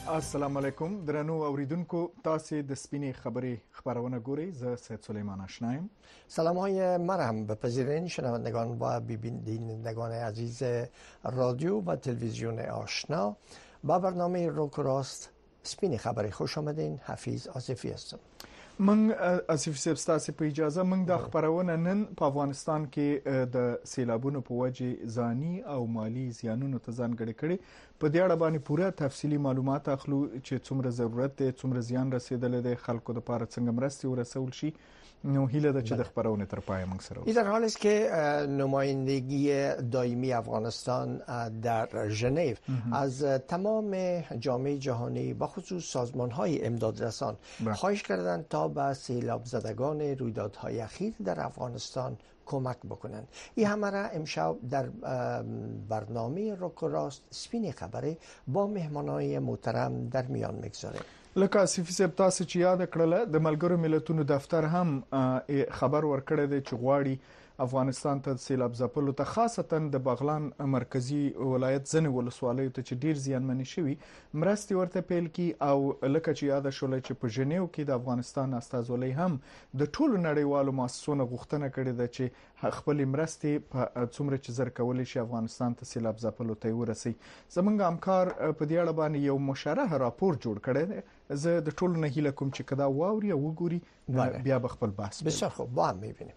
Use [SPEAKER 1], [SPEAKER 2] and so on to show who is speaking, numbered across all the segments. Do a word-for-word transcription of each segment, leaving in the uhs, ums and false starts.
[SPEAKER 1] السلام علیکم درنو اوریدونکو، تاسو د سپینې خبرې خبرونه ګورئ. زه سید سلیمان آشنایم.
[SPEAKER 2] سلام های مرحم بپذیرین شنوندگان و بینندگان عزیز رادیو و تلویزیون آشنا با برنامه روک و راست سپینې خبرې. خوش آمدین. حفیظ آصفی هستم.
[SPEAKER 1] من آصفی صاحب ستاسو په اجازه من د خبرونه نن په افغانستان کې د سیلابونو په وجه ځاني او مالی زیانونو ته ځانګړي کړي په دې اړه باندې پوره تفصیلی معلومات اخلو چې څومره ضرورت دی، څومره زیان رسیدلی دی، خلکو لپاره څنګه مرستې ورسول شي. نو هیله ده چې د خبرونه تر پای موږ سره
[SPEAKER 2] این در حالی است که نمایندگی دائمی افغانستان در ژنو از تمام جامعه جهانی با خصوص سازمان‌های امدادرسان خواهش کردند تا به سیلاب زدگان رویدادهای اخیر در افغانستان کمک بکنند. این همه را امشب در برنامه روک و راست سپینې خبرې با مهمانای محترم در میان میگذاریم.
[SPEAKER 1] لکه آصفی صاحب تاسو چې یاد کړله د ملګرو ملتونو دفتر هم خبر ورکړی دی چې غواړي افغانستان ته سیلاب ځپلو ته خاصتا د بغلان مرکزی ولایت ځینې ولسوالیو ته چې ډیر زیانمنې شوي مرستې ورته پیل کی او لکه چې یاد شوله چې په ژنیو کې د افغانستان استازولۍ هم د ټولو نړیوالو مؤسسونو غوښتنه کړې ده چې خپل مرستې په څومره چې زر کولی شي افغانستان ته سیلاب ځپلو ته ورسي. زمونږ همکار په دې اړه باندې یو مشرح راپور جوړ کړی دی. زه د ټولو نه هیله کوم چې کدا واوري او وګوري بیا به خپل بحث
[SPEAKER 2] بسیار خوب با هم میبینیم.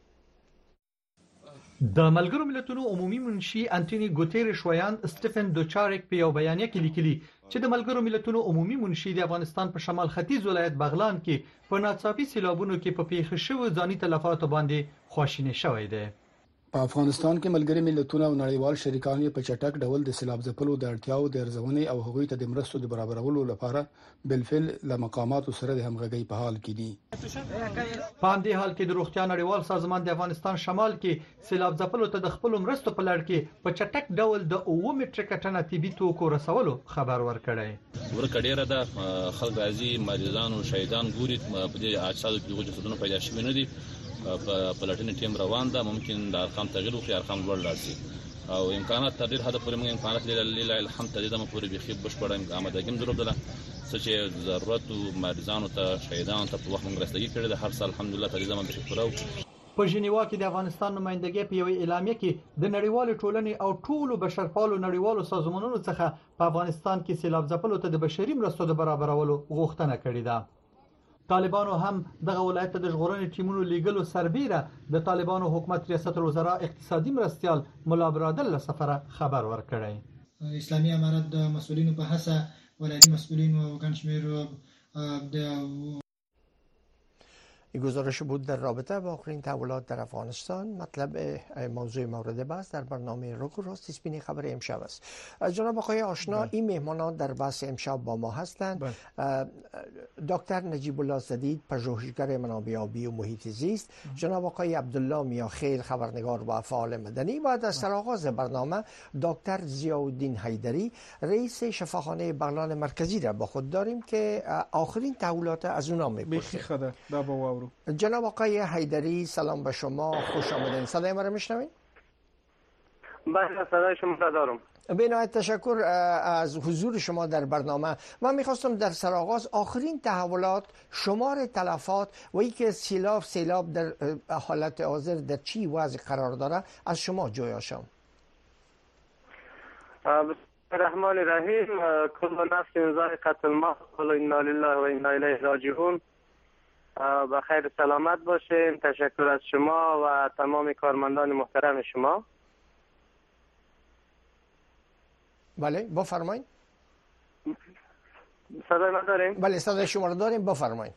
[SPEAKER 3] د ملګرو ملتونو عمومي منشي انټونی ګوتيريش ویاند سټيفن دوچارک په یو بیانیه کې لیکلي چې د ملګرو ملتونو عمومي منشي د افغانستان په شمال ختیځ ولایت بغلان کې په ناڅاپي سیلابونو کې په پیښ شوو ځاني تلفاتو باندې خواشینی شوی دی.
[SPEAKER 4] په افغانستان کې ملګري ملتونه او نړیوال شریکان په چټک ډول د سیلاب ځپلو د اړتیاو د ارزونې او هغوی ته د مرستو د برابرولو لپاره بلفل له مقاماتو سره د همغږۍ په حال کې دي.
[SPEAKER 3] په همدې حال کې د روغتیا نړیوال سازمان د افغانستان شمال کې سیلاب ځپلو ته د خپل مرستو په لړ کې په چټک ډول د اوه مټریکه ټنه طبي توکو رسولو خبر ورکړی.
[SPEAKER 5] ورکړی ده خلک راځي مریضان او شهیدان ګوري په دې اجسادو کې وجود سودونه پیدا شوي نه دي. په پلاتینی ټیم روان ده، ممکن د ارقام تغییر وکړي، ارقام لوړ راشي او امکانات تر ډیر حد پورې موږ امکانات لله الحمد ته د مپورې بخي بشپړه آمادګي ضرورت ده چې ضرورت مریضانو ته شهیدانو ته په وخت موږ رسیدګي کړې ده. هر سال الحمدلله تدریجا موږ شکر
[SPEAKER 3] په ژنیوا کې د افغانستان نمائندګي په یو اعلامیه کې د نړیوال ټولنې او ټولو بشرپالو نړیوالو سازمانونو څخه په افغانستان کې سیلاب ځپلو ته د بشري مرستو د برابرولو غوښتنه کړې ده. طالبانو هم دغه ولایت د ژغورنې ټیمونو لیګلو سربیره د طالبانو حکومت ریاست الوزرا اقتصادي مرستيال مولا برادر له سفره خبر ورکړی.
[SPEAKER 6] اسلامي امارات د مسؤلینو په هڅه ولایتي مسؤلین او ګڼشمیر د
[SPEAKER 2] این گزارش بود در رابطه با آخرین تحولات در افغانستان. مطلب موضوع مورد بحث در برنامه روک و راست سپینې خبر امشب است. جناب آقای آشنا بله. این مهمانان در بحث امشب با ما هستند. بله. دکتر نجیب الله زدید پژوهشگر منابع آبی و محیط زیست، جناب آقای عبدالله میاخیل خبرنگار و فعال مدنی و در سرآغاز برنامه دکتر ضیاءالدین حیدری رئیس شفاخانه بغلان مرکزی را با خود داریم که آخرین تحولات از اونا میپرسیم. جناب آقای حیدری سلام به شما، خوش آمدین. صدای ما رو میشنوین؟
[SPEAKER 7] بله صدای شما را دارم.
[SPEAKER 2] به نهایت تشکر از حضور شما در برنامه. من میخواستم در سرآغاز آخرین تحولات، شمار تلفات و اینکه سیلاب سیلاب در حالت حاضر در چی وضع قرار داره از شما جویاشم.
[SPEAKER 7] بسم الرحمن الرحیم. کل نفس ذائقة الموت و انا لله و انا الیه راجعون. با خیر سلامت باشین. تشکر از شما و تمام کارمندان محترم شما.
[SPEAKER 2] بله بفرمایید.
[SPEAKER 7] صدای من داریم؟
[SPEAKER 2] بله صدای شما رو داریم، بفرمایید.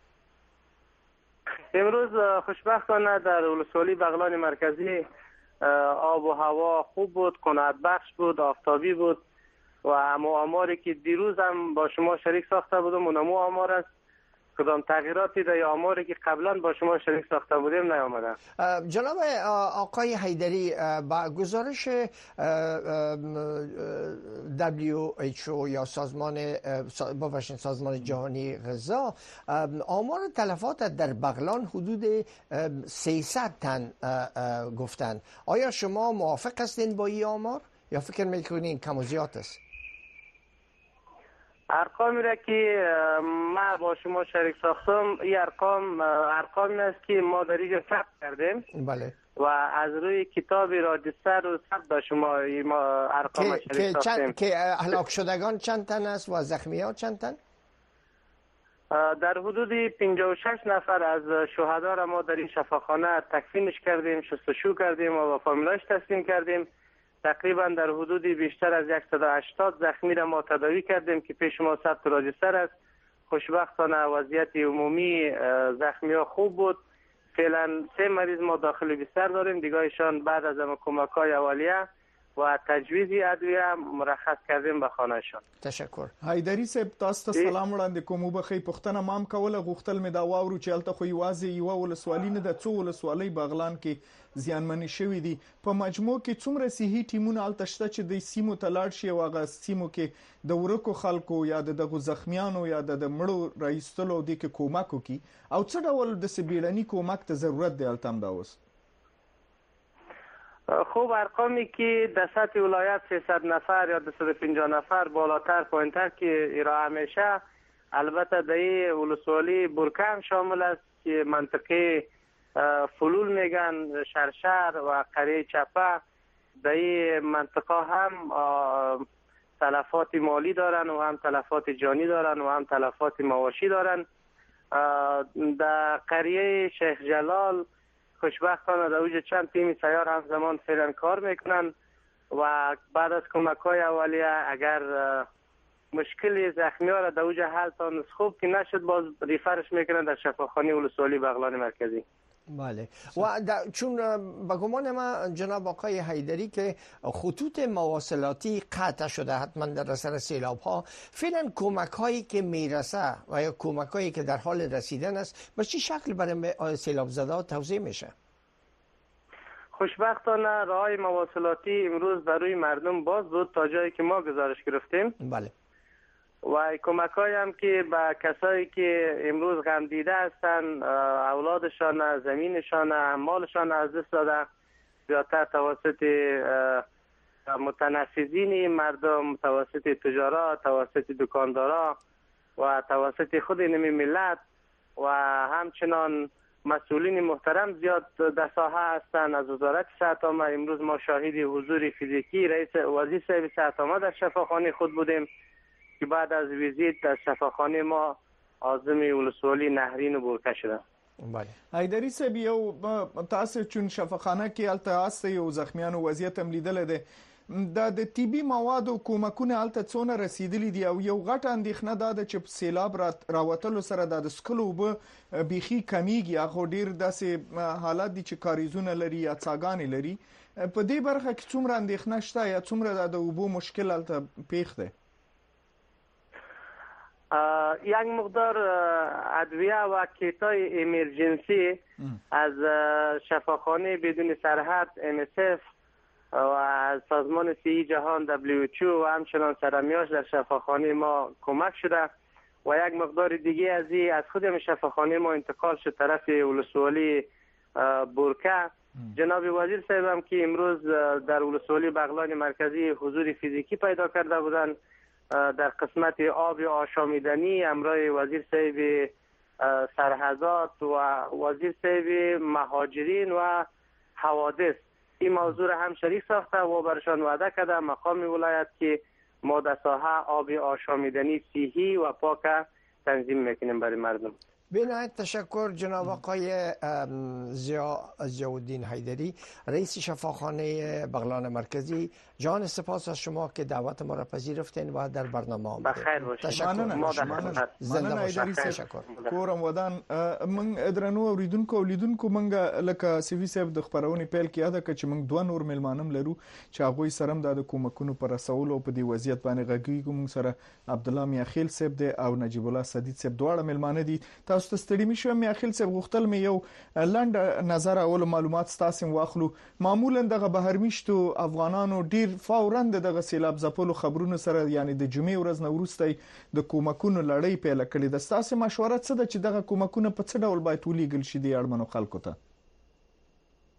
[SPEAKER 7] امروز خوشبختانه در ولسوالی بغلان مرکزی آب و هوا خوب بود، قناعت بخش بود، آفتابی بود و اما آماری که دیروز هم با شما شریک ساخته بودم اونمو آمار است. کدام تغییراتی در آماری که قبلا با شما شریک ساخته بودیم نیامده.
[SPEAKER 2] جناب آقای حیدری، با گزارش دبلیو اچ او یا سازمان ببخشید سازمان جهانی غذا، آمار تلفات در بغلان حدود سیصد تن گفتند. آیا شما موافق هستین با این آمار یا فکر میکنین کم و زیاد است؟
[SPEAKER 7] ارقامی را که ما با شما شریک ساختم این ارقام ارقامی است که ما در اینجا ثبت کردیم.
[SPEAKER 2] بله.
[SPEAKER 7] و از روی کتاب راجستر و ثبت با شما ما ارقام شریک ساختیم.
[SPEAKER 2] که هلاک شدگان چند تن است و زخمی ها چند تن؟
[SPEAKER 7] در حدود پنجاه و شش نفر از شهدا را ما در این شفاخانه تکفینش کردیم، شستشو کردیم و به فامیلایش تسلیم کردیم. تقریبا در حدود بیشتر از صد و هشتاد زخمی را ما تداوی کردیم که پیش ما ثبت راجستر است. خوشبختانه وضعیت عمومی زخمی ها خوب بود. فعلا سه مریض ما داخل بستر داریم، دیگه‌شان بعد از کمک‌های اولیه و تجویز ادویه مرخص کردیم به خانه‌شان.
[SPEAKER 2] تشکر.
[SPEAKER 1] حیدری صاحب تاسو ته سلام وړاندې کوم وبخې پښتنه مام کوله غوښتل مې دا واورو چې الته خو یوازې یو ولسوالۍ نه د څو ولسوالۍ بغلان کې زیانمنې شوې دي. په مجموع کې څومره صحي ټیمونه الته شته چې د سیمو ته لاړ شي او هغه سیمو کې د ورکو خلکو یا د دغو زخمیانو یا د مړو رایستلو د کې کومک وکړي او څه ډول د سبیړنی کومک ته ضرورت دی الته هم دا اوس؟
[SPEAKER 7] خوب ارقامی که در سطح ولایت سیصد نفر یا دویست و پنجاه نفر بالاتر پایینتر که ارائه میشه، البته در این ولسوالی برکه شامل است که منطقه فلول میگن، شرشر و قریه چپه. در این منطقه هم تلفات مالی دارن و هم تلفات جانی دارن و هم تلفات مواشی دارن. در قریه شیخ جلال خوشبختانه در اوج چند تیم سیار همزمان فعلا کار میکنن و بعد از کمک‌های اولیه اگر مشکل زخمی ها را در اوج حل تا خوب که نشد باز ریفرش میکنن در شفاخانه ولسوالی بغلان مرکزی.
[SPEAKER 2] بله. و چون به گمان ما جناب آقای حیدری که خطوط مواصلاتی قطع شده حتما در اثر سیلاب ها، فعلا کمک هایی که میرسه و یا کمک هایی که در حال رسیدن است به چه شکل برای سیلاب زده توزیع میشه؟
[SPEAKER 7] خوشبختانه راههای مواصلاتی امروز برای مردم باز بود تا جایی که ما گزارش گرفتیم.
[SPEAKER 2] بله.
[SPEAKER 7] و کمک های هم که به کسایی که امروز غم دیده هستن، اولادشان، زمینشان، مالشان از دست داده، زیادتر توسط متنفذین مردم، توسط تجارا، توسط دکاندارا و توسط خود نمی ملت و همچنان مسئولین محترم زیاد در ساحه هستند. از وزارت صحت عامه امروز ما شاهد حضور فیزیکی رئیس وزیر صاحب صحت عامه در شفاخانه خود بودیم که بعد از ویزیت در شفاخانه ما عازم ولسوالی نهرین و برکه شده.
[SPEAKER 2] بله.
[SPEAKER 1] حیدری صاحب یو تاسو چون شفاخانه کې الته استه یو زخمیانو وضعیت هم لیدل دي د د طبي موادو کومکونه الته څونه رسیدلی دي او یو غټ اندېښنه ده چې سیلاب راوتلو سره د سکلو به بيخي کمیږي. هغه ډیر داسې حالات دي چې کاریزونه لري یا څاګانې لري. په دې برخه کې څومره اندېښنه شته یا څومره د اوبو مشکل الته پیښ دی؟
[SPEAKER 7] یک مقدار ادویه و کیتای امرجنسی از شفاخانه بدون سرحد ام اس اف و از سازمان صحی جهان دبلیو اچ او و همچنان سرمیاش در شفاخانه ما کمک شده و یک مقدار دیگه از این از خود شفاخانه ما انتقال شد طرف ولسوالی برکه. جناب وزیر صاحب هم که امروز در ولسوالی بغلان مرکزی حضور فیزیکی پیدا کرده بودند در قسمت آب آشامیدنی همراه وزیر صاحب سرحدات و وزیر صاحب مهاجرین و حوادث این موضوع را هم شریک ساخته و برشان وعده کرده مقام ولایت که ما در ساحه آب آشامیدنی صحی و پاک تنظیم میکنیم برای مردم.
[SPEAKER 2] بنهایت تشکر جناب آقای ضیاءالدین حیدری رئیس شفاخانه بغلان مرکزی. جان سپاس از شما که دعوت ما را پذیرفتین و در برنامه آمدید.
[SPEAKER 7] بخیر باشید.
[SPEAKER 2] تشکر.
[SPEAKER 1] مننه.
[SPEAKER 2] زنده باشید.
[SPEAKER 1] تشکر. کورم ودان من درنو اوریدونکو لیدونکو منګه لکه سیوی صاحب د خبرونې پیل کې یاد کړ چې موږ دوه نور ملمانم لرو چې هغه سره د کومکونو پر رسولو په دې وضعیت باندې غږیږو. موږ سره عبد الله میاخیل صاحب دی او نجیب الله صدیق صاحب دواړه ملمانه دي. تاسو ته ستړي مشو میاخیل صاحب غوښتل مې یو لاند نظر اول معلومات تاسو واخلو. معمولا دغه بهرمیشتو افغانانو ډیر فورا دغه سیلاب ځپلو خبرونه سره یعنی د جمعې ورځ نه وروسته د کومکونو لړۍ پیل کړې. د تاسو مشوره څه ده چې دغه کومکونه په څه ډول باید ولیږل شي د اړمنو خلکو ته؟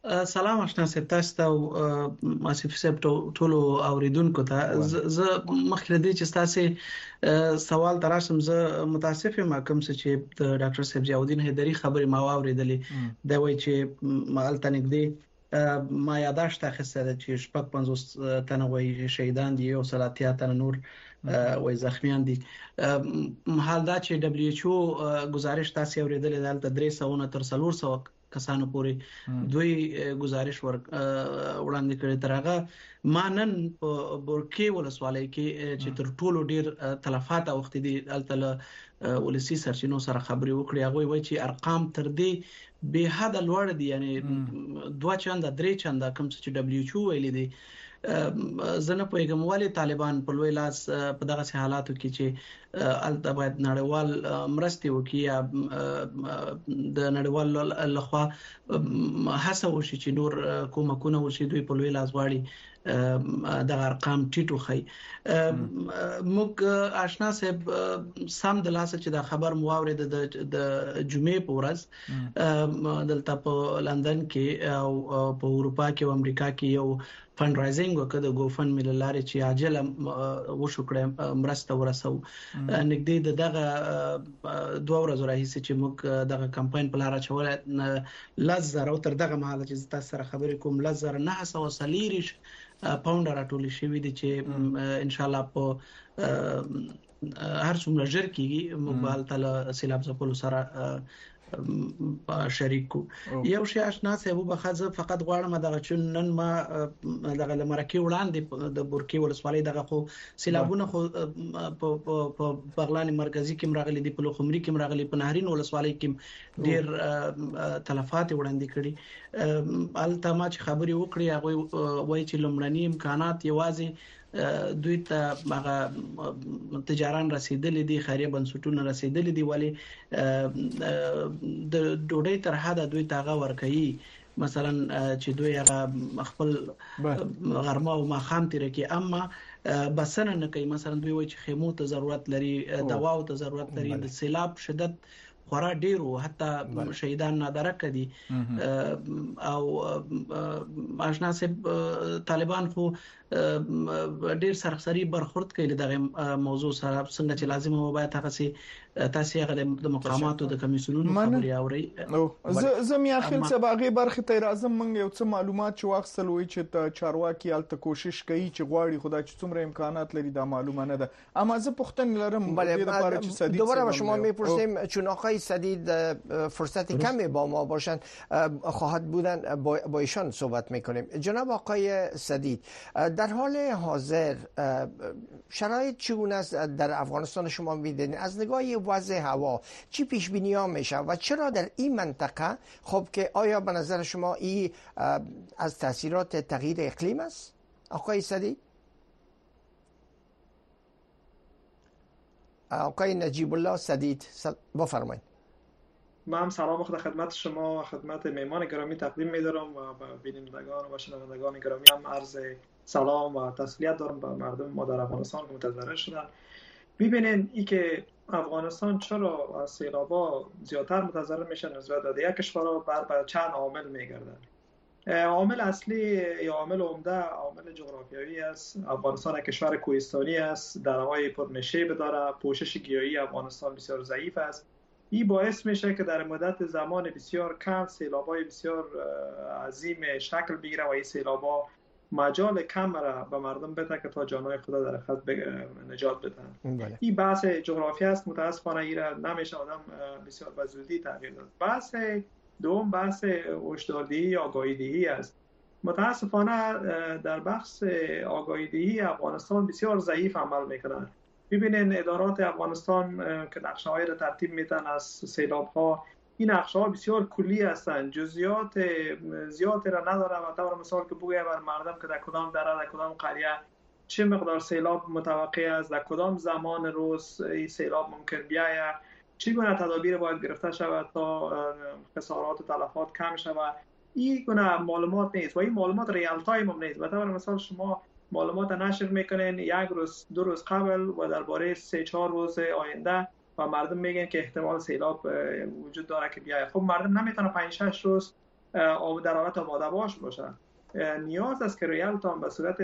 [SPEAKER 8] سلام آشنا صاحب، تاسو ته او آصف صاحب ټولو اوریدونکو ته زه مخکې دې چې تاسو سوال تراشم، زه متاسف یم کوم چې د ډاکټر صاحب ضیاءالدین حیدری خبرې ما واوریدلې دا وایي چې مالته نږدې ما یاداشت اخیسته ده چې شپږ پنځوس تنه وایي شهیدان دي او سلاتیا تنه نور وایي زخمیان دي. حال دا چې دبليو ایچ او گزارش تاسو اوریدلې دلته درې سوه تر څلور سوه کسانو پورې دوی گزارش ور وړاندې کړی. ترغه مانن په بورکي ولسوالۍ کې چې تر ټولو ډیر تلفات اوخت دي الته ولسی سرچینو سره خبري وکړي. هغه وایي چې ارقام تر دې به حد لوړ دي، یعنی دوه چنده درې چنده کوم چې دبليو ایچ او ویلي دي. زنه په کوموالي طالبان په لوی لاس په دغه حالاتو کې چې الته باید نړیوال مرستي وکړي یا د نړیوال لخوا هڅه وشي چې نور کومکونه وشي دوی په لوی لاس واړي د ارقام ټیټو خي. موږ آشنا صاحب سم د لاس چې دا خبر مواورید د جمعې په ورځ دلته په لندن کې او په اروپا کې او امریکا کې یو فند رایزینګ وکړ د ګوفن مل لارې چې عاجل وشو کړه مرسته ورسو. نګدې دغه دوه ورځې راهیسې چې موږ دغه کمپاین په لار چولې لزر او تر دغه مهاله چې تاسو سره خبرې کوم لزر نه سو سلیریش پاونډ راټول شوی دي چې ان شاء الله په هر څومره ژر کېږي موږ بل تل سیلاب زپلو سره شریکو. یو شی آشنا صاحب بخزه فقط غواړم دغه چون نن ما دغه لمرکی وړاندې د بورکي ولسوالۍ دغه خو سیلابونه خو په بغلان مرکزی کې مرغلي دي، په لوخمري کې مرغلي، په نهرین ولسوالۍ کې ډیر تلفات وړاندې کړي. الته ما چې خبري وکړي هغه وایي چې لمړنی امکانات یوازې دوی ته هغه تجاران رسیدلې دي، خیریه بنسټونه رسیدلې دي، ولی د ډوډۍ تر حد دوی ته هغه ورکوي. مثلا چې دوی هغه خپل غرمه او ماخام تیر کې اما بسنه نه کوي. مثلا دوی وایي چې خیمو ته ضرورت لري، دواو ته ضرورت لري، د سیلاب شدت خورا ډیر او حتی شهیدان نادرک دي. او آشنا صاحب طالبان خو ډیر سرخسري برخورد کوي دغه موضوع سره، څنګه چې لازم و باید هغه سي تاسو هغه د مقاماتو د کمیسیونونو خبري اوري.
[SPEAKER 1] زه زم یا خپل سباغي برخه ته راځم. موږ یو څه معلومات چې واخصل وي چې چارواکي الته کوشش کوي چې غواړي خدای چې څومره امکانات لري دا معلومه نه ده. اما زه پوښتنه لرم د لپاره چې سدید
[SPEAKER 2] دوباره شما میپرسیم چون آقای سدید فرصت کمی با ما باشند خواهد بودن با ایشان صحبت میکنیم. جناب آقای سدید، در حال حاضر شرایط چگونه است در افغانستان شما می‌بینید؟ از نگاه وضع هوا چی پیش بینی ها میشه و چرا در این منطقه خب که آیا به نظر شما این از تاثیرات تغییر اقلیم است؟ آقای سدید؟ آقای نجیب الله سدید بفرمایید.
[SPEAKER 9] من سلام خدمت شما و خدمت مهمان گرامی تقدیم می‌دارم و به بینندگان و شنوندگان گرامی هم عرض سلام و تسلیت دارم به مردم ما در افغانستان که متضرر شدن. ببینین ای که افغانستان چرا از سیلابا زیادتر متضرر میشه نسبت به دیگر کشورها بر بر چند عامل میگردن. عامل اصلی یا عامل عمده عامل جغرافیایی است. افغانستان کشور کوهستانی است، درهای پرنشیب داره، پوشش گیاهی افغانستان بسیار ضعیف است. این باعث میشه که در مدت زمان بسیار کم سیلابای بسیار عظیم شکل بگیره و این سیلابا مجال کم را به مردم بده که تا جانهای خود در خط نجات بدن. این بحث جغرافی است. متاسفانه این را نمیشه آدم بسیار به زودی تغییر داد. بحث دوم بحث هشداردهی یا آگاهی‌دهی است. متاسفانه در بحث آگاهی‌دهی افغانستان بسیار ضعیف عمل میکنند. ببینین ادارات افغانستان که نقشه‌های را ترتیب میدن از سیلاب‌ها، این نقشه‌ها بسیار کلی هستند، جزئیات زیادی را نداره. و طور مثال که بگویم بر مردم که در کدام دره در کدام قریه چه مقدار سیلاب متوقع است، در کدام زمان روز این سیلاب ممکن بیاید، چگونه تدابیر باید گرفته شود تا خسارات و تلفات کم شود، این گونه معلومات نیست و این معلومات ریال تایم هم نیست. به طور مثال شما معلومات نشر میکنین یک روز دو روز قبل و درباره سه چهار روز آینده و مردم میگن که احتمال سیلاب وجود داره که بیاید. خب مردم نمیتونه پنج شش روز در حالت آماده باش باشه. نیاز است که ریالتان به صورت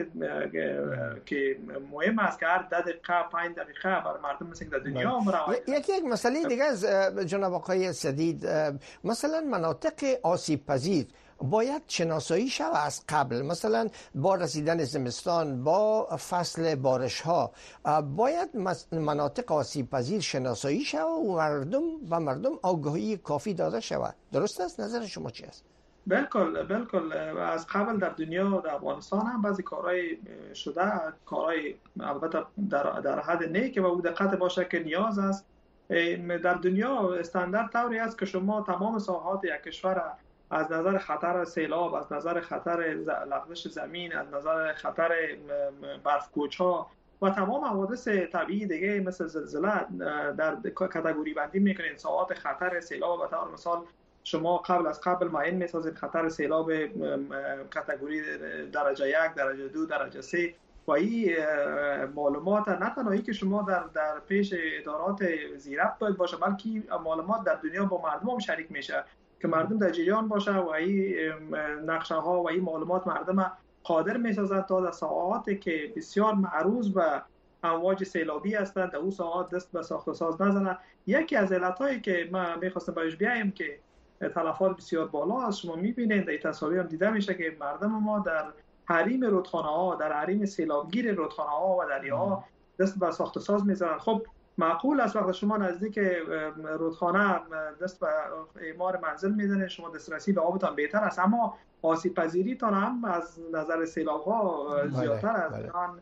[SPEAKER 9] که مهم است که هر ده دقیقه پنج دقیقه بر مردم مثل در دنیا مراجعه.
[SPEAKER 2] یکی یک مسئله دیگه از جناب آقای سدید، مثلا مناطق آسیب پذیر باید شناسایی شود از قبل، مثلا با رسیدن زمستان، با فصل بارش ها باید مناطق آسیب پذیر شناسایی شود و مردم و مردم آگاهی کافی داده شود. درست است؟ نظر شما چی است؟
[SPEAKER 9] بالکل بالکل. از قبل در دنیا در افغانستان هم بعضی کارهای شده، کارهای البته در در حد نیک و دقت باشه که نیاز است. در دنیا استاندارد طوری است که شما تمام ساحات یک کشور از نظر خطر سیلاب، از نظر خطر لغزش زمین، از نظر خطر برف‌کوچ‌ها و تمام حوادث طبیعی دیگه مثل زلزله در کاتگوری بندی میکنین. ساحات خطر سیلاب و طور مثال شما قبل از قبل معین میسازید خطر سیلاب کاتگوری درجه یک، درجه دو، درجه سه و این معلومات نه تنهایی که شما در در پیش ادارات زیربط باید باشه، بلکه معلومات در دنیا با مردم هم شریک میشه که مردم در جریان باشه و این نقشه ها و این معلومات مردم قادر میسازد تا در ساعاتی که بسیار معروض به امواج سیلابی هستند در اون ساعات دست به ساخت و ساز نزنه. یکی از علتایی که ما میخواستم بهش بیایم که تلفات بسیار بالا است. شما میبینید در تصاویر هم دیده میشه که مردم ما در حریم رودخانه ها، در حریم سیلابگیر رودخانه ها و دریاها دست به ساخت و ساز میزنن. خب معقول است وقتی شما نزدیک رودخانه دست به اعمار منزل میزنید، شما دسترسی به آبتان بهتر است، اما آسیب پذیریتان هم از نظر سیلاب ها زیادتر است.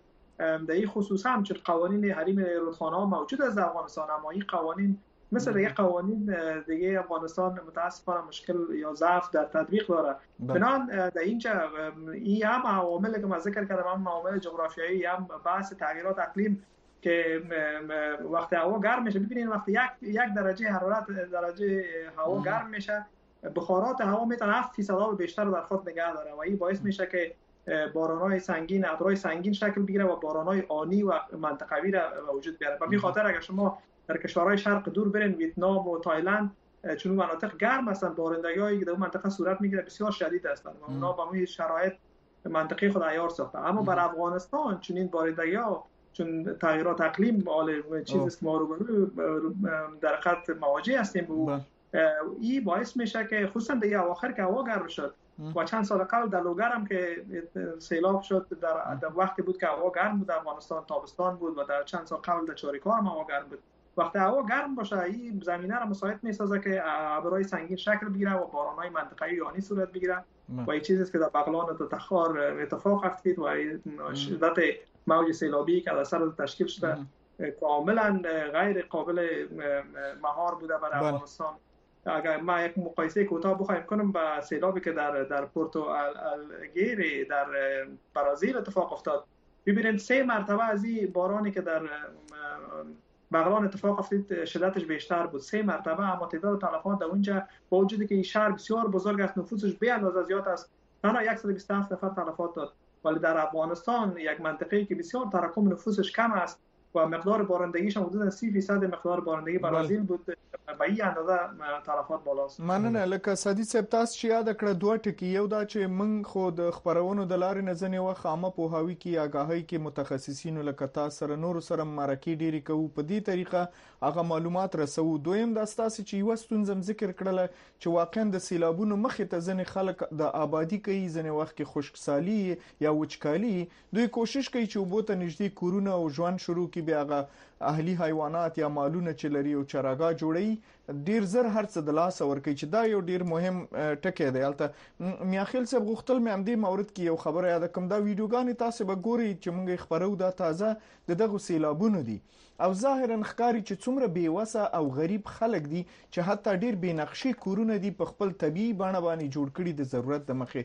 [SPEAKER 9] در این خصوص هم چون قوانین حریم رودخانه ها موجود است در افغانستان، اما این قوانین مثل دیگه قوانین دیگه افغانستان متاسفانه مشکل یا ضعف در تطبیق داره. بنان در اینجا این هم عواملی که من ذکر کردم، هم عوامل جغرافیایی، هم بحث تغییرات اقلیم که وقتی هوا گرم میشه، ببینید وقتی یک یک درجه حرارت درجه هوا گرم میشه، بخارات هوا میتونه هفت فیصد آب بیشتر در خود نگه داره و این باعث میشه که باران‌های سنگین، ابرهای سنگین شکل بگیره و باران‌های آنی و منطقوی را وجود بیاره. به این خاطر اگر شما در کشورهای شرق دور برین، ویتنام و تایلند، چون مناطق گرم هستن، بارندگی‌هایی که در اون منطقه صورت میگیره بسیار شدید هستند و اونا با اون شرایط منطقی خود عیار ساخته. اما بر افغانستان چون این بارندگی‌ها، چون تغییرات اقلیم حال چیزی است که ما رو در خط مواجه هستیم و این باعث میشه که خصوصا در اواخر که هوا گرم شد و چند سال قبل در لوگر هم که سیلاب شد، در, در وقتی بود که هوا گرم بود، در افغانستان تابستان بود و در چند سال قبل در چاریکار هم هوا گرم بود. وقتی هوا گرم باشه این زمینه را مساعد میسازه که ابرهای سنگین شکل بگیره و باران‌های منطقه‌ای آنی صورت بگیره و این چیزی است که در بغلان و تخار اتفاق افتید و شدت موج سیلابی که در سر تشکیل شده کاملا غیر قابل مهار بوده برای افغانستان. اگر ما یک مقایسه کوتاه بخوایم کنم با سیلابی که در در پورتو الگیری در برزیل اتفاق افتاد، ببینید سه مرتبه از این بارانی که در بغلان اتفاق افتاد شدتش بیشتر بود، سه مرتبه. اما تعداد تلفات در اونجا با وجودی که این شهر بسیار بزرگ است، نفوسش به اندازه زیاد است، تنها صد و بیست و هفت نفر تلفات داد. ولی در افغانستان یک منطقه‌ای که بسیار تراکم نفوسش کم است و مقدار بارندگیش هم حدود سی درصد مقدار بارندگی برازیل بود، به این اندازه تلفات بالاست.
[SPEAKER 1] مننه. لکه سدي صاحب تاسو چې یاد کړه دوه ټکي، یو دا چې موږ خو د خبرونو د لارې نه ځنې وخت عامه پوهاوي کې آگاهۍ کې متخصصینو لکه تاسو سره نور سره مرکې ډېری کوو، په دې طریقه هغه معلومات رسو. دویم دا ستاسو چې یو ستونزم ذکر کړل چې واقعا د سیلابونو مخې ته ځنې خلک د آبادی کوي، ځنې وخت کې خشکسالي یا وچکالي، دوی کوشش کوي چې وبو ته نږدې کورونه او ژوند شروع کړي، بیا هغه اهلي حیوانات یا مالونه چې لري او چراغا جوړي ډیر زر هرڅ د لاس ورکړي، چې دا یو ډیر مهم ټکی دی. البته میاخیل صاحب غوښتل مې هم دې مورد کې یو خبره یاد کوم، دا ویډیوګانې تاسو به ګوري چې موږ خبرو دا تازه د دغه سیلابونو دي او ظاهرا ښکاری چې څومره بیوسه او غریب خلک دي چې حتی ډیر بې نقشې کورونه دي په خپل طبيعي بڼه باندې جوړ کړي د ضرورت د مخې.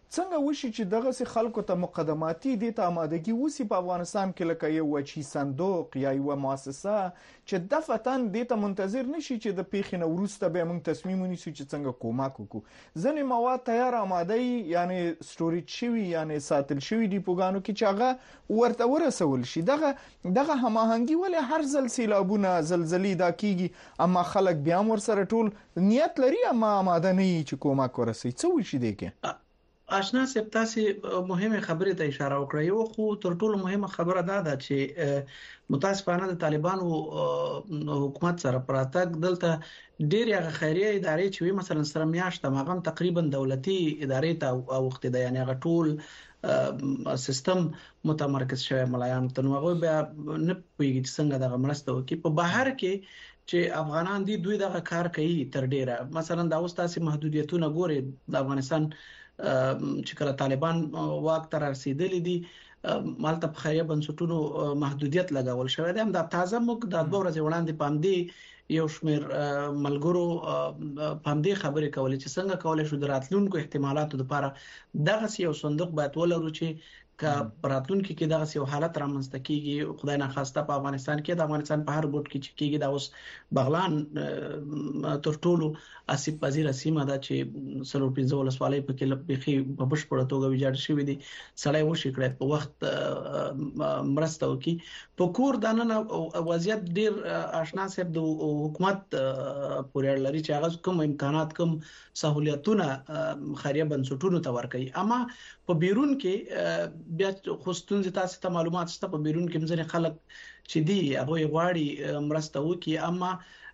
[SPEAKER 1] څنګه وشي چې دغه سي خلکو ته مقدماتي دي ته آمادګي وسی په افغانستان کې لکه یو وچی صندوق یا یو مؤسسه چې دفتن دي ته منتظر نشي چې د پیښې نو وروسته به موږ تصمیم ونیسو چې څنګه کومک وکړو ځنې مواد تیار آماده یعنی سټوریج شوی یعنی ساتل شوی دی پوګانو کې چې هغه ورته ورسول شي دغه دغه هماهنګي ولې هر ځل سیلابونه زلزلې دا کیږي اما خلک بیا ور سره ټول نیت لري اما آماده نه چې کومک ورسي څه وشي دی کې
[SPEAKER 8] آشنا صاحب تاسو مهمه خبره ته اشاره وکړه یو خو تر ټولو مهمه خبره دا ده چې متاسفانه د طالبانو حکومت سره پراتګ دلته ډېر هغه خیریه ادارې چې مثلا سره میاشت ماغم تقریبا دولتي ادارې ته وخت دی یعنی هغه ټول سیستم متمرکز شوی ملایان ته نو هغه بیا نه پوهیږي چې څنګه دغه مرسته وکړي په بهر کې چې افغانان دي دوی دغه کار کوي تر ډیره مثلا دا اوس تاسو محدودیتونه ګوري د افغانستان چې کله طالبان واک تر رسیدلې دي مالته په خیریه بنسټونو محدودیت لګول شوی دی هم دا تازه موږ د دوه ورځې وړاندې پامدي یو شمیر ملګرو پامدي خبرې کولې چې څنګه کولای شو د راتلونکو احتمالاتو لپاره دغه یو صندوق باید ولرو چې که راتلونکو کې دغه یو حالت رامنځته کیږي خدای نه خواسته په افغانستان کې د افغانستان په هر بوت کې چې کیږي دا اوس بغلان تر ټولو اسیب پذیر سیمه ده چې سلور پنځه ولسوالۍ په کې بخي په بشپړه توګه ویجاړ شوې دي سړی وشي کړی په وخت مرسته وکي په کور دننه وضعیت ډیر آشنا صاحب د حکومت پورې لري چې هغه کوم امکانات کوم سہولیتونه خیریه بنسټونو ته ورکړي اما په بیرون کې بیا خوستون تاسو ته معلومات شته په بیرون کې مزنه خلک چې دی هغه غواړي مرسته وکي اما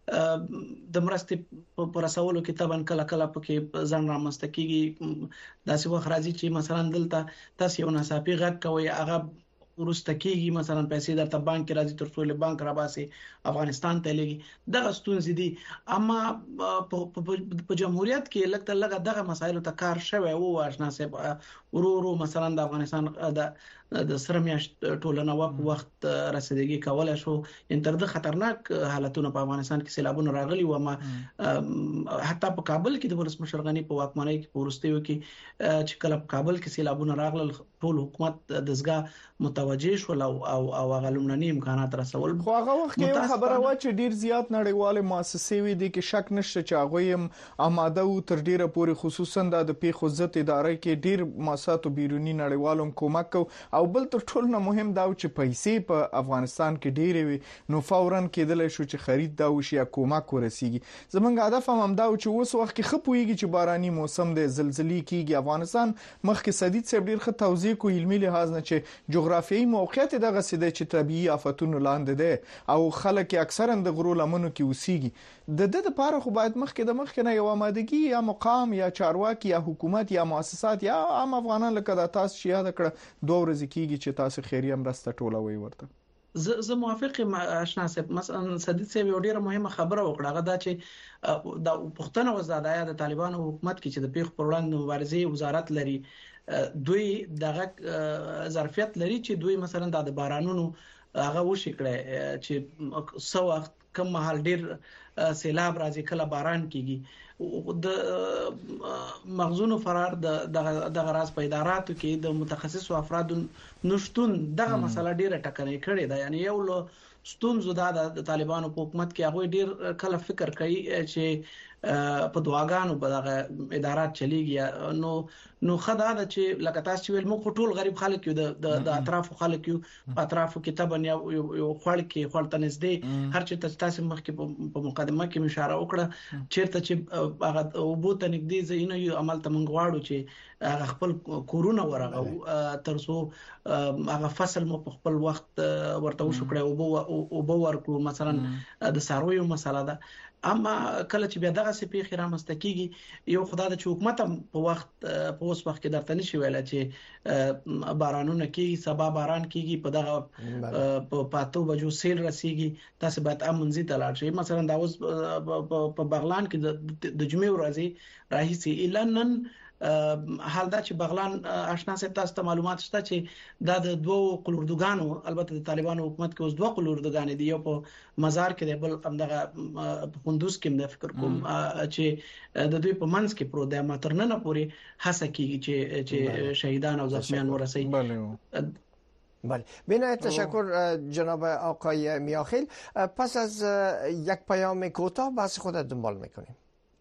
[SPEAKER 8] د مرستې پر رسولو کې طبعا کله کله پکې ځان رامسته کیږي داسې وخت راځي چې مثلا دلته تاسو یو ناڅاپي غږ کوي هغه ورسته کیږي مثلا پیسې درته بانک کې راځي تر څو له بانک را باسي افغانستان ته لګي دغه ستونزې دي اما په جمهوریت کې لکه لږه دغه مسایلو ته کار شوی او آشنا صاحب ورو ورو مثلا د افغانستان د د سره میاشت ټولنه په وخت رسیدګي کولای شو ان تر د خطرناک حالتونو په افغانستان کې سیلابونه راغلي و ما حتی په کابل کې د ولسمشر غنی په واکمنۍ کې ورستیو کې چې کله په کابل کې سیلابونه راغلل ټول حکومت دسګه متوجه شو او او غلمنني امکانات رسول
[SPEAKER 1] خو هغه وخت کې خبره و چې ډیر زیات نړیواله مؤسسې وي دي کې شک نشته چې هغه هم آماده او تر ډیره پورې خصوصا د پیښو ضد ادارې کې ډیر مؤسساتو بیرونی نړیوالو کومک او بل تر ټولو مهم دا چې پیسې په افغانستان کې ډیره وي نو فورا کېدل شو چې خرید دا وشي یا کومک ورسیږي زمونږ هدف هم دا چې اوس وخت کې خپويږي چې باراني موسم د زلزلې کېږي افغانستان مخکې سدید سب ډیر ښه توضیح کو علمي لحاظ نه چې جغرافیایي موقعیت دغه سده چې طبيعي آفتونو لاندې ده او خلک اکثرا د غرو لمنو کې اوسېږي د د لپاره خو باید مخکې د مخکې نه یو آمادګي یا مقام یا چارواکي یا حکومت یا مؤسسات یا عام افغانان لکه د تاسو چې یاد کړ دوه ورځې کېږي چې تاسو خیریه مرسته ټولوي ورته
[SPEAKER 8] زه زه موافق یم آشنا صاحب مثلا سدید صاحب یو ډیره مهمه خبره وکړه هغه دا چې د پښتنو وزادای د طالبانو حکومت کې چې د پیښ پر وړاندې مبارزې وزارت لري دوی دغه ظرفیت لري چې دوی مثلا د بارانونو هغه وشي کړي چې سو وخت کم محل ډیر سیلاب راځي کله باران کیږي د مخزون فرار د د غراز په اداراتو کې د متخصصو افرادو نشټون دغه مسله ډیره ټکنۍ کړي ده یعنی یو له ستونزو د طالبانو په حکومت کې هغه ډیر کله فکر کوي چې په دواګانو په دغه ادارات چلیږي نو نو خدای دا چې لکه تاسو ویل موږ ټول غریب خلک یو د اطرافو خلک یو په اطرافو کې تبن یو خړ کې خړ تنځدې هر چې تاسو مخکې په مقدمه کې اشاره وکړه چیرته چې هغه وبوت نګدي زینو یو عمل ته موږ واړو چې هغه خپل کورونه ورغه ترسو هغه فصل مو په خپل وخت ورته وشو کړو او بو ورکو مثلا د سارویو مسله ده اما کله چې بیا دغه سپیخ رامسته کیږي یو خدای د حکومت په وخت په اوس وخت کې درته نشي ویل چې بارانونه کیږي سبا باران کیږي په دغه په پاتو بجو سیل رسیږي تاسو باید امنځي تلاړ شئ مثلا دا اوس په بغلان کې د جمعې ورځې راهیسي اعلانن حال دا چې بغلان آشنا سي تاسو ته معلومات شته چې دا د دوه قلوردوګانو البته د طالبانو حکومت کې اوس دوه قلوردوګان دي، یو په مزار کې دی بل همدغه خوندوس کې د فکر کوم چې د دوی په منځ کې پروت دی. ماترنه پورې هڅه کیږي چې چې شهیدان او زخمیان ورسي.
[SPEAKER 2] بله، بینایت تشکر جناب آقای میاخیل. پس از یک پیام کوتاه بحث خود دنبال میکنیم.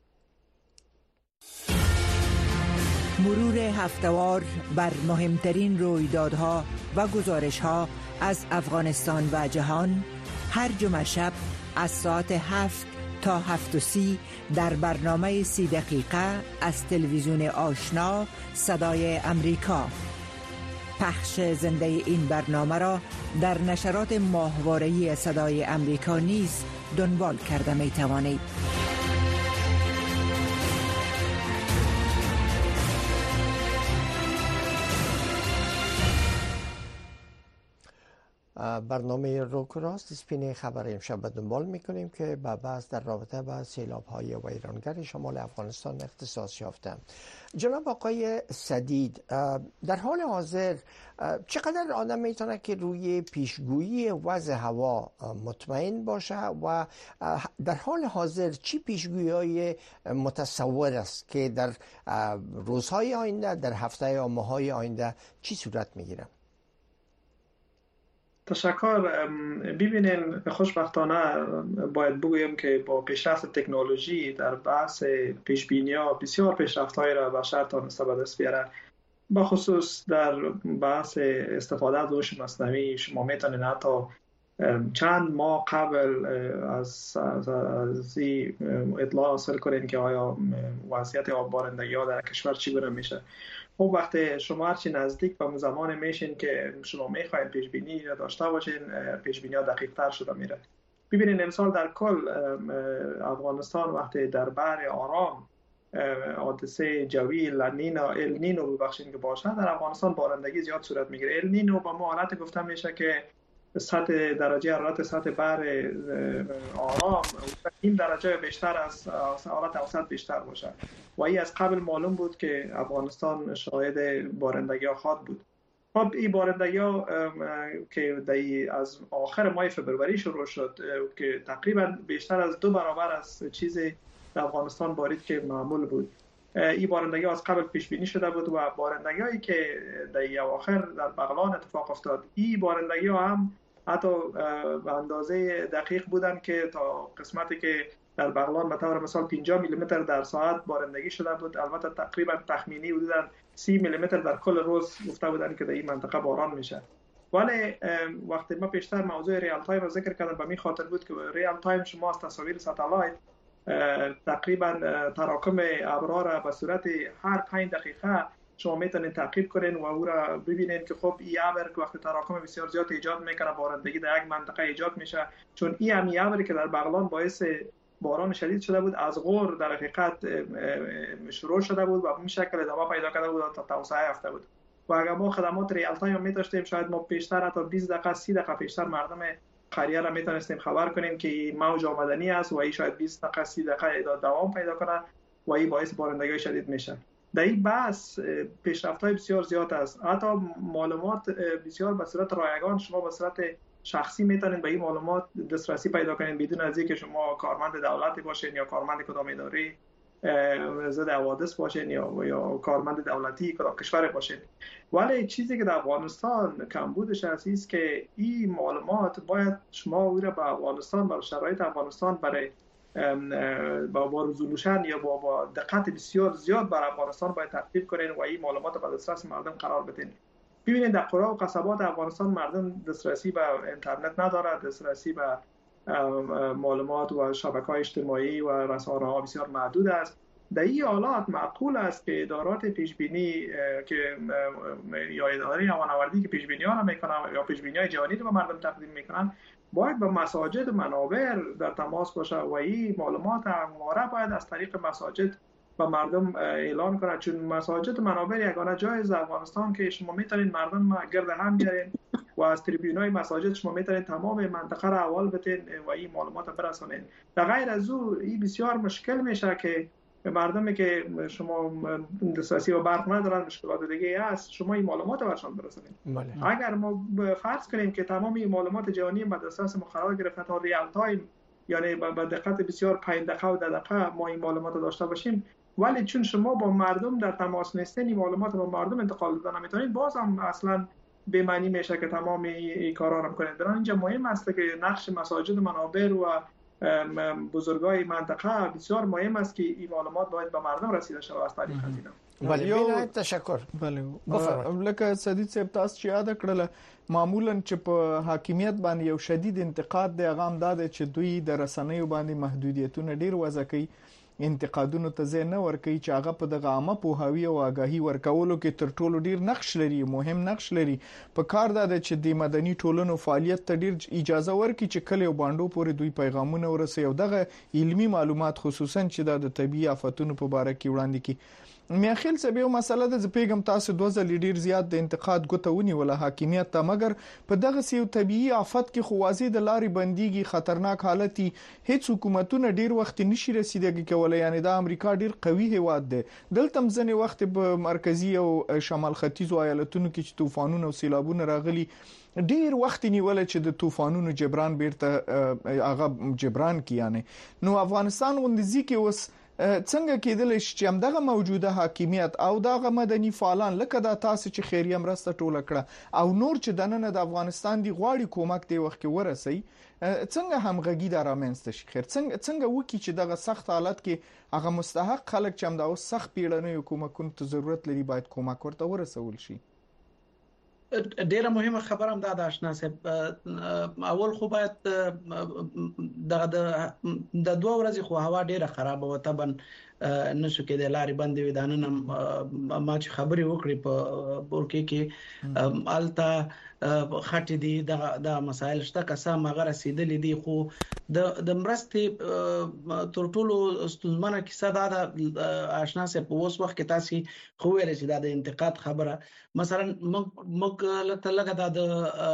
[SPEAKER 10] مرور هفته‌وار بر مهمترین رویدادها و گزارش‌ها از افغانستان و جهان هر جمعه شب از ساعت هفت تا هفت و سی در برنامه سی دقیقه از تلویزیون آشنا صدای امریکا. پخش زنده این برنامه را در نشرات ماهواره‌ای صدای امریکا نیز دنبال کرده می توانید.
[SPEAKER 2] برنامه روک و راست اسپین خبر امشب دنبال میکنیم که به بحث در رابطه با سیلاب های ویرانگر شمال افغانستان اختصاص یافته. جناب آقای سدید، در حال حاضر چقدر آدم میتونه که روی پیشگویی وضع هوا مطمئن باشه و در حال حاضر چی پیشگویی های متصور است که در روزهای آینده، در هفته یا ماه‌های آینده چی صورت میگیره؟
[SPEAKER 9] تشکر. ببینین، خوشبختانه باید بگویم که با پیشرفت تکنولوژی در بحث پیشبینی‌ها بسیار پیشرفت‌هایی را بشر تانسته به دست بیاره. با خصوص در بحث استفاده از هوش مصنوعی شما میتونید حتی چند ماه قبل از از اطلاع حاصل کنین که آیا وضعیت آب بارندگی‌ها در کشور چی گونه میشه. خب وقتی شما هرچی نزدیک به زمان میشین که شما میخواین پیش بینی را داشته باشین، پیش بینی ها دقیق تر شده میره. ببینید امسال در کل افغانستان وقتی در بحر آرام حادثه جوی لنینا ال نینو ببخشید که باشه، در افغانستان بارندگی زیاد صورت میگیره. ال نینو با ما حالت گفته میشه که سطح درجه حرارت سطح بحر آرام این درجه بیشتر از حالت اوسط بیشتر باشه و این از قبل معلوم بود که افغانستان شاهد بارندگی ها خواهد بود. خب این بارندگی ها که از آخر ماه فبروری شروع شد که تقریبا بیشتر از دو برابر از چیزی در افغانستان بارید که معمول بود. این بارندگی از قبل پیش بینی شده بود و بارندگی هایی که در اواخر در بغلان اتفاق افتاد، این بارندگی ها هم حتی به اندازه دقیق بودن که تا قسمتی که در بغلان به طور مثال پنجاه میلیمتر در ساعت بارندگی شده بود. البته تقریبا تخمینی حدوداً سی میلیمتر در کل روز گفته بودن که در این منطقه باران میشه. ولی وقتی ما پیشتر موضوع ریال تایم رو ذکر کردم به می خاطر بود که ریال تایم شما از تصاویر ساتلایت تقریبا تراکم ابرها را به صورت هر پنج دقیقه شما میتونید تعقیب کنین و او را ببینید که خب این ابر که وقتی تراکم بسیار زیاد ایجاد میکنه بارندگی در یک منطقه ایجاد میشه، چون این همی ابری که در بغلان باعث باران شدید شده بود از غور در حقیقت شروع شده بود و به این شکل ادامه پیدا کرده بود تا توسعه یافته بود. و اگر ما خدمات ریال تایم می داشتیم شاید ما پیشتر حتی بیست دقیقه سی دقیقه پیشتر مردم قریه را میتونستیم خبر کنیم که موج آمدنی است و این شاید بیست دقیقه سی دقیقه دوام پیدا کنه و این باعث بارندگی شدید میشه. در این بحث پیشرفت‌های بسیار زیاد است. حتی معلومات بسیار به صورت رایگان شما به صورت شخصی میتونید به این معلومات دسترسی پیدا کنید بدون از اینکه شما کارمند دولتی باشین یا کارمند کدام اداره ضد حوادث باشین یا یا کارمند دولتی کدام کشور باشین. ولی چیزی که در افغانستان کمبودش است که این معلومات باید شما او را به افغانستان برای شرایط افغانستان برای با با رزولوشن یا با با دقت بسیار زیاد بر افغانستان باید تحقیق کنین و این معلومات به دسترس مردم قرار بدین. ببینید در قرى و قصبات افغانستان مردم دسترسی به اینترنت نداره، دسترسی به معلومات و شبکه‌های اجتماعی و رسانه‌ها بسیار محدود است. در این حالات معقول است که ادارات پیشبینی که یا اداره هوانوردی که پیشبینی‌ها را میکنن یا پیشبینی‌های جهانی رو به مردم تقدیم میکنن باید با مساجد و منابر در تماس باشه و این معلومات همواره باید از طریق مساجد و مردم اعلان کنند، چون مساجد و منابر یگانه جای از افغانستان که شما میتونید مردم گرد هم بیارین و از تریبیونای مساجد شما میتونید تمام منطقه را احوال بدین و این معلومات برسونین. در غیر از او این بسیار مشکل میشه که مردمی که شما دسترسی و برق ندارن، مشکلات دیگه هست، شما این معلومات رو برشان برسونید. اگر ما فرض کنیم که تمام این معلومات جهانی به دسترس ما قرار گرفته تا ریال تایم، یعنی با دقت بسیار پنج دقیقه و ده دقیقه ما این معلومات رو داشته باشیم، ولی چون شما با مردم در تماس نیستین، این معلومات رو با مردم انتقال دادن نمیتونید، باز هم اصلا به معنی میشه که تمام این کارا رو کنید. در اینجا مهم است که نقش مساجد منابر و بزرگای منطقه بسیار مهم است که این معلومات باید به مردم رسیده شود از طریق هزینه.
[SPEAKER 2] بله بله تشکر.
[SPEAKER 1] بله لکه سدید صاحب تاسو چې یاد کړل معمولا چې په حاکمیت باندې یو شدید انتقاد دی هغه هم دا دی چې دوی د رسنیو باندې محدودیتونه ډیر وضع کوي، انتقادونو ته ځای نه ورکوي چې هغه په دغه عامه پوهاوی او آگاهی ورکولو کې تر ټولو ډیر نقش لري، مهم نقش لري. په کار دا دی چې د مدني ټولنو فعالیت ته ډیر اجازه ورکړي چې کله یو باندې پورې دوی پیغامونه ورسوي او دغه علمي معلومات خصوصا چې د طبي آفتونو په اړه کې وړاندې کړي. میاخیل څه به مسله د پیغام تاسو دوه ځل ډیر زیات د انتقاد غوتهونی ولا حاکمیت ته، مګر په دغه سیو طبيعي آفت کې خوازي د لارې بنديږي، خطرناک حالتي هیڅ حکومتونه ډیر وخت نشي رسیدګي کولای. یعنی د امریکا ډیر قوي هواد دی، دلته ځنې وخت په مرکزی او شمال ختیځو ایالتونو کې چې طوفانونه او سیلابونه راغلي ډیر وخت نیول چې د طوفانونو جبران بیرته هغه جبران کی. یعنی نو افغانستان غوندې کې اوس څنګه کېدل شي چې همدغه موجوده حاکمیت او دغه مدني فعالان لکه دا تاسو چې خیریه مرسته ټوله کړه او نور چې دننه د افغانستان دی غواړي کومک دی وخت کې ورسي، څنګه همغږي دا رامنځته شي؟ خیر څنګه څنګه وکی چې دغه سخت حالت کې هغه مستحق خلک چې همدا اوس سخت پیړنې حکومتونو ته ضرورت لري باید کومک ورته ورسول شي؟
[SPEAKER 8] ډیره مهمه خبره هم دا د آشنا صاحب، اول خو باید د د دوه ورځې خو هوا ډیره خراب و، طبعا نشو کې د لارې باندې ودانن ما چې خبري وکړي په بورکې کې التا خټې دي د مسایل شته کسا مغه رسیدلې دي، خو د د مرستې تر ټولو ستونزمنه کیسه دا د آشنا صاحب په اوس وخت کې تاسو خو ویل چې دا د انتقاد خبره، مثلا موږ لته لګا د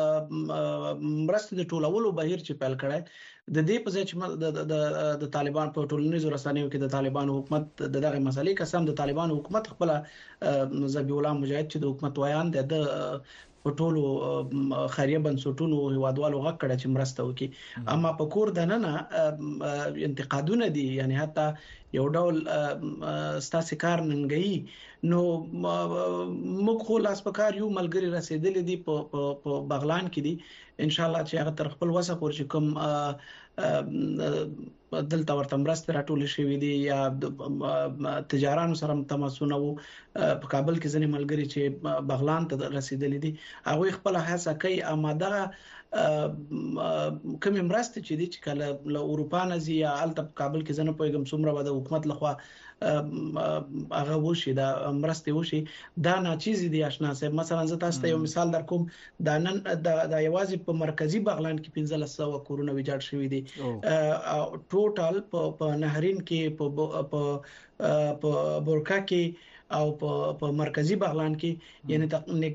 [SPEAKER 8] مرستې د ټولولو بهیر چې پیل کړای د دې په ځای چې د طالبان په ټولنیزو رسنیو کې د طالبان حکومت دغه مسلې قسم د طالبان حکومت خپل ذبیح الله مجاهد چې د حکومت ویان د په ټولو خیریه بنسټونو هیوادوالو غږ کړی چې مرسته وکړي، اما په کور دننه انتقادونه دي، یعنی حتی یو ډول ستاسو کار ننګي نو موږ خو لاس پکار یو ملګری رسیدلې دي په بغلان کې دي، ان شاء الله چې هغه تر خپل وسه پورې کوم دلته ورته مرسته راټول شوې دي یا تجارانو سره تماسونه وو په کابل کې ځنې ملګری چې بغلان ته رسیدلې دي هغه خپل هڅه کوي، اما دا کوم مرسته چې دي چې کله له اروپا نه زی یا الته کابل کې ځنه پیغام څومره د حکومت لخوا هغه وشي دا مرسته وشي دا ناچیز دي آشنا صاحب. مثلا زه تاسو ته یو مثال درکوم، دا نن د یوازې په مرکزی بغلان کې پنځه سوه کورونه ویجاړ شوي دي، ټوټال په نهرین کې په بورکا کې او په مرکزی بغلان کې یعنی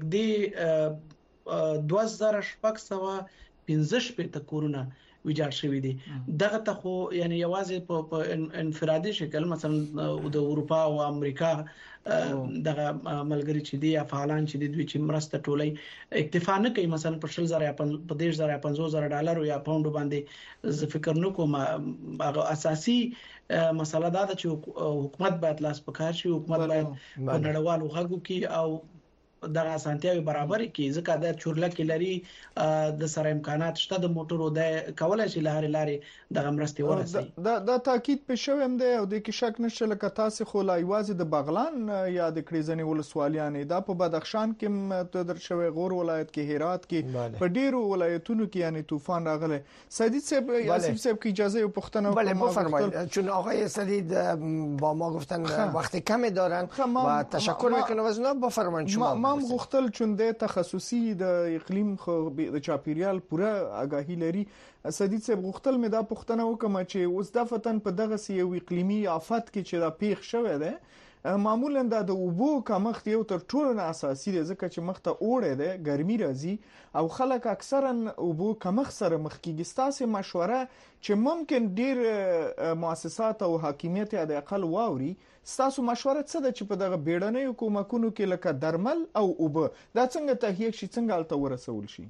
[SPEAKER 8] نږدې دوه زره شپږ سوه پنځه شپېته کورونه ویجاړ شوی دي. دغه ته خو یعنی یوازې په انفرادي شکل مثلا د اروپا او امریکا دغه ملګری چې دي یا فعالان چې دي دوی چې مرسته ټولې اکتفا نه کوي، مثلا په شل زره په دیش زره پنځوس زره ډالر یا پاوند باندې زه فکر نه کوم. هغه اساسي مسله دا ده چې حکومت باید لاس پکار شي، حکومت باید په نړیوالو غږو کې او دغه اسانتیاوي برابر کړي، ځکه د چورلکې لري د سره امکانات شته د موټرو د کولای شي لاري لاري د غمرستي ورسي.
[SPEAKER 1] دا د تاکید په شوم دی او د کې شک نشته لکه تاسو خو لا ایوازي د بغلان یا د کریزنی ولسوالیانې دا په بدخشان کې تدر شوی، غور ولایت کې، هرات کې، په ډیرو ولایتونو کې یعنی طوفان راغله. سیدی صاحب یاسین صاحب کی اجازه یو پښتنه
[SPEAKER 2] بله بفرمایید، چون آقای سدید با ما گفتن وقت کمی دارن و تشکر میکنم از اونا. بفرمایید شما.
[SPEAKER 1] هم غوښتل چون د تخصصي د اقلیم خو د چاپیریال پوره آگاهی لري. سدید صاحب غوښتل مې دا پوښتنه وکم چې اوس د فتن په دغه سی یو اقلیمی آفت کې چې دا پیښ شوه ده معمولا د اوبو کمښت یو تر ټولو نه اساسي دی ځکه چې مخ ته اوړی دی ګرمي راځي او خلک اکثرا اوبو کمښت سره مخ کیږي. ستاسو مشوره چې ممکن ډیر مؤسسات او حاکمیت د اقل واوري، ستاسو مشوره څه ده چې په دغه بیړنیو کومکونو کې لکه درمل او اوبه دا څنګه تهیه شي، څنګه الته ورسول شي؟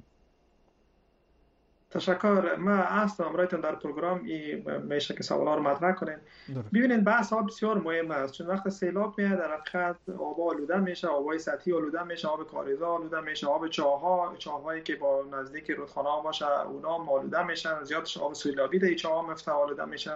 [SPEAKER 9] تشکر. ما هستم امرایتون در پروگرام این میشه که سوالا رو مطرح کنین. ببینید بحث آب بسیار مهم است، چون وقت سیلاب میاد در حقیقت آب آلوده میشه، آبای سطحی آلوده میشه، آب کاریزا آلوده میشه، آب چاه‌ها چاه‌هایی که با نزدیک رودخانه‌ها باشه اونا آلوده میشن، زیادش آب سیلابی در چاه‌ها مفتاح آلوده میشن.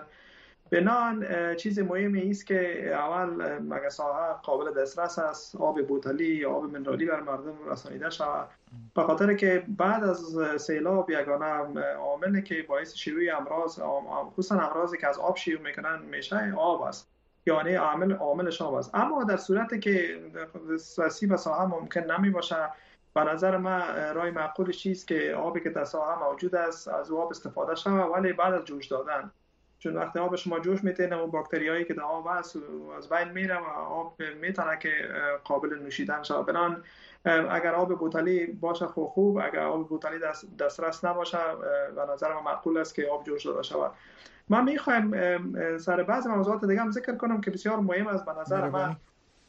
[SPEAKER 9] بنان چیز مهمی است که اول مگه ساحه قابل دسترس است، آب بوتلی یا آب منرالی بر مردم رسانیده شود، به خاطر که بعد از سیلاب یگانه عاملی که باعث شیوع امراض خصوصا امراضی که از آب شیوع میکنن میشه آب است، یعنی عامل عاملش آب است. اما در صورتی که دسترسی به ساحه ممکن نمی باشه، به نظر من رای معقولش چیست که آبی که در ساحه موجود است از آب استفاده شود، ولی بعد از جوش دادن، چون وقتی آب شما جوش میتین و باکتریایی که در آب هست از بین میره و آب میتونه که قابل نوشیدن شود. بنان اگر آب بوتلی باشه خوب خوب، اگر آب بوتلی دست دسترس نباشه به نظر من معقول است که آب جوش داده شود. من میخوایم سر بعض موضوعات دیگه هم ذکر کنم که بسیار مهم است به نظر من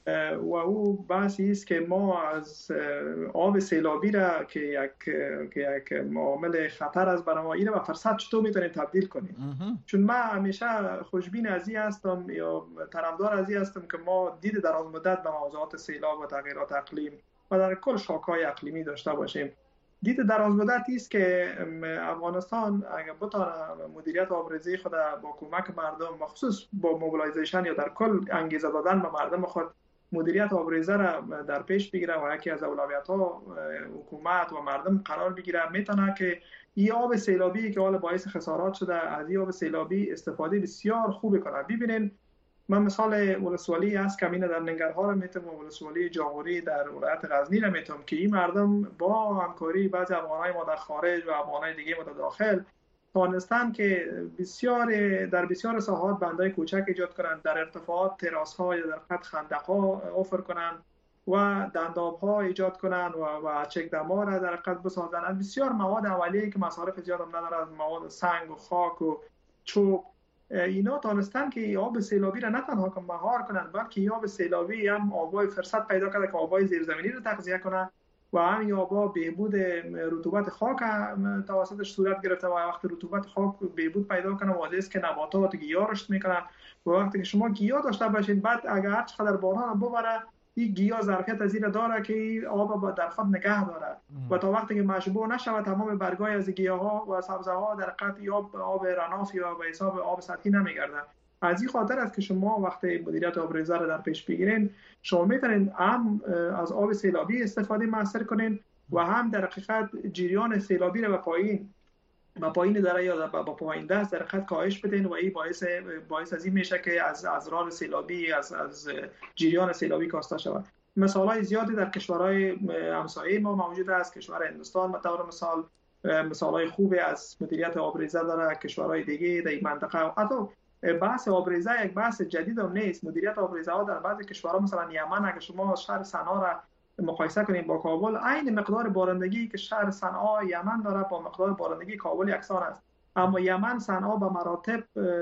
[SPEAKER 9] و او بحثی است که ما از آب سیلابی را که یک که یک معامل خطر است برای ما، اینو به فرصت چطور میتونیم تبدیل کنیم؟ چون من همیشه خوشبین از این هستم یا طرفدار از این هستم که ما دید دراز مدت به موضوعات سیلاب و تغییرات اقلیم و در کل شاک‌های اقلیمی داشته باشیم. دید دراز مدتی است که افغانستان اگر بتونه مدیریت آبریزی خود با کمک مردم، مخصوص با موبیلایزیشن یا در کل انگیزه دادن به مردم خود مدیریت آبریزه را در پیش بگیره و یکی از اولویت‌ها حکومت و مردم قرار بگیره، میتونه که این آب سیلابی که حالا باعث خسارات شده از این آب سیلابی استفاده بسیار خوب کنه. ببینید من مثال ولسوالی از کمینه در ننگرهار میتونم و ولسوالی جاغوری در ولایت غزنی را میتونم که این مردم با همکاری بعضی افغانای ما در خارج و افغانای دیگه ما در داخل توانستن که بسیار در بسیار ساحات بندای کوچک ایجاد کنند، در ارتفاعات تراس ها یا در خط خندق ها افر کنند و دنداب ها ایجاد کنند و و چک دما را در خط بسازند. بسیار مواد اولیه‌ای که مصارف زیاد هم ندارد، مواد سنگ و خاک و چوب، اینا توانستن که آب سیلابی را نه تنها که مهار کنند بلکه آب سیلابی هم آبای فرصت پیدا کرده که آبای زیرزمینی را تغذیه کنه و همین آبا بهبود رطوبت خاک توسطش صورت گرفته و وقتی رطوبت خاک بهبود پیدا کنه واجه است که نباتات گیاه رشد میکنن و وقتی که شما گیاه داشته باشید بعد اگر هر چقدر باران ببره این گیاه ظرفیت از این داره که آب در خود نگه داره و تا وقتی که مشبوع نشود تمام برگای از گیاه ها و سبزه ها در قطع آب آب رناف یا به حساب آب سطحی نمیگردن. از این خاطر است که شما وقتی مدیریت آبریزه را در پیش بگیرین شما میتونین هم از آب سیلابی استفاده موثر کنین و هم در حقیقت جریان سیلابی را به پایین با پایین دره یا با پایین دست در حقیقت کاهش بدین و این باعث باعث از این میشه که از از راه سیلابی از از جریان سیلابی کاسته شود. مثالای زیادی در کشورهای همسایه ما موجود است. کشور هندوستان به طور مثال مثالای خوبی از مدیریت آبریزه داره، کشورهای دیگه در این منطقه. حتی بحث آبریزه یک بحث جدید هم نیست. مدیریت آبریزه ها در بعضی کشورها مثلا یمن اگه شما شهر صنعا را مقایسه کنید با کابل، عین مقدار بارندگی که شهر صنعا یمن داره با مقدار بارندگی کابل یکسان است، اما یمن صنعا به مراتب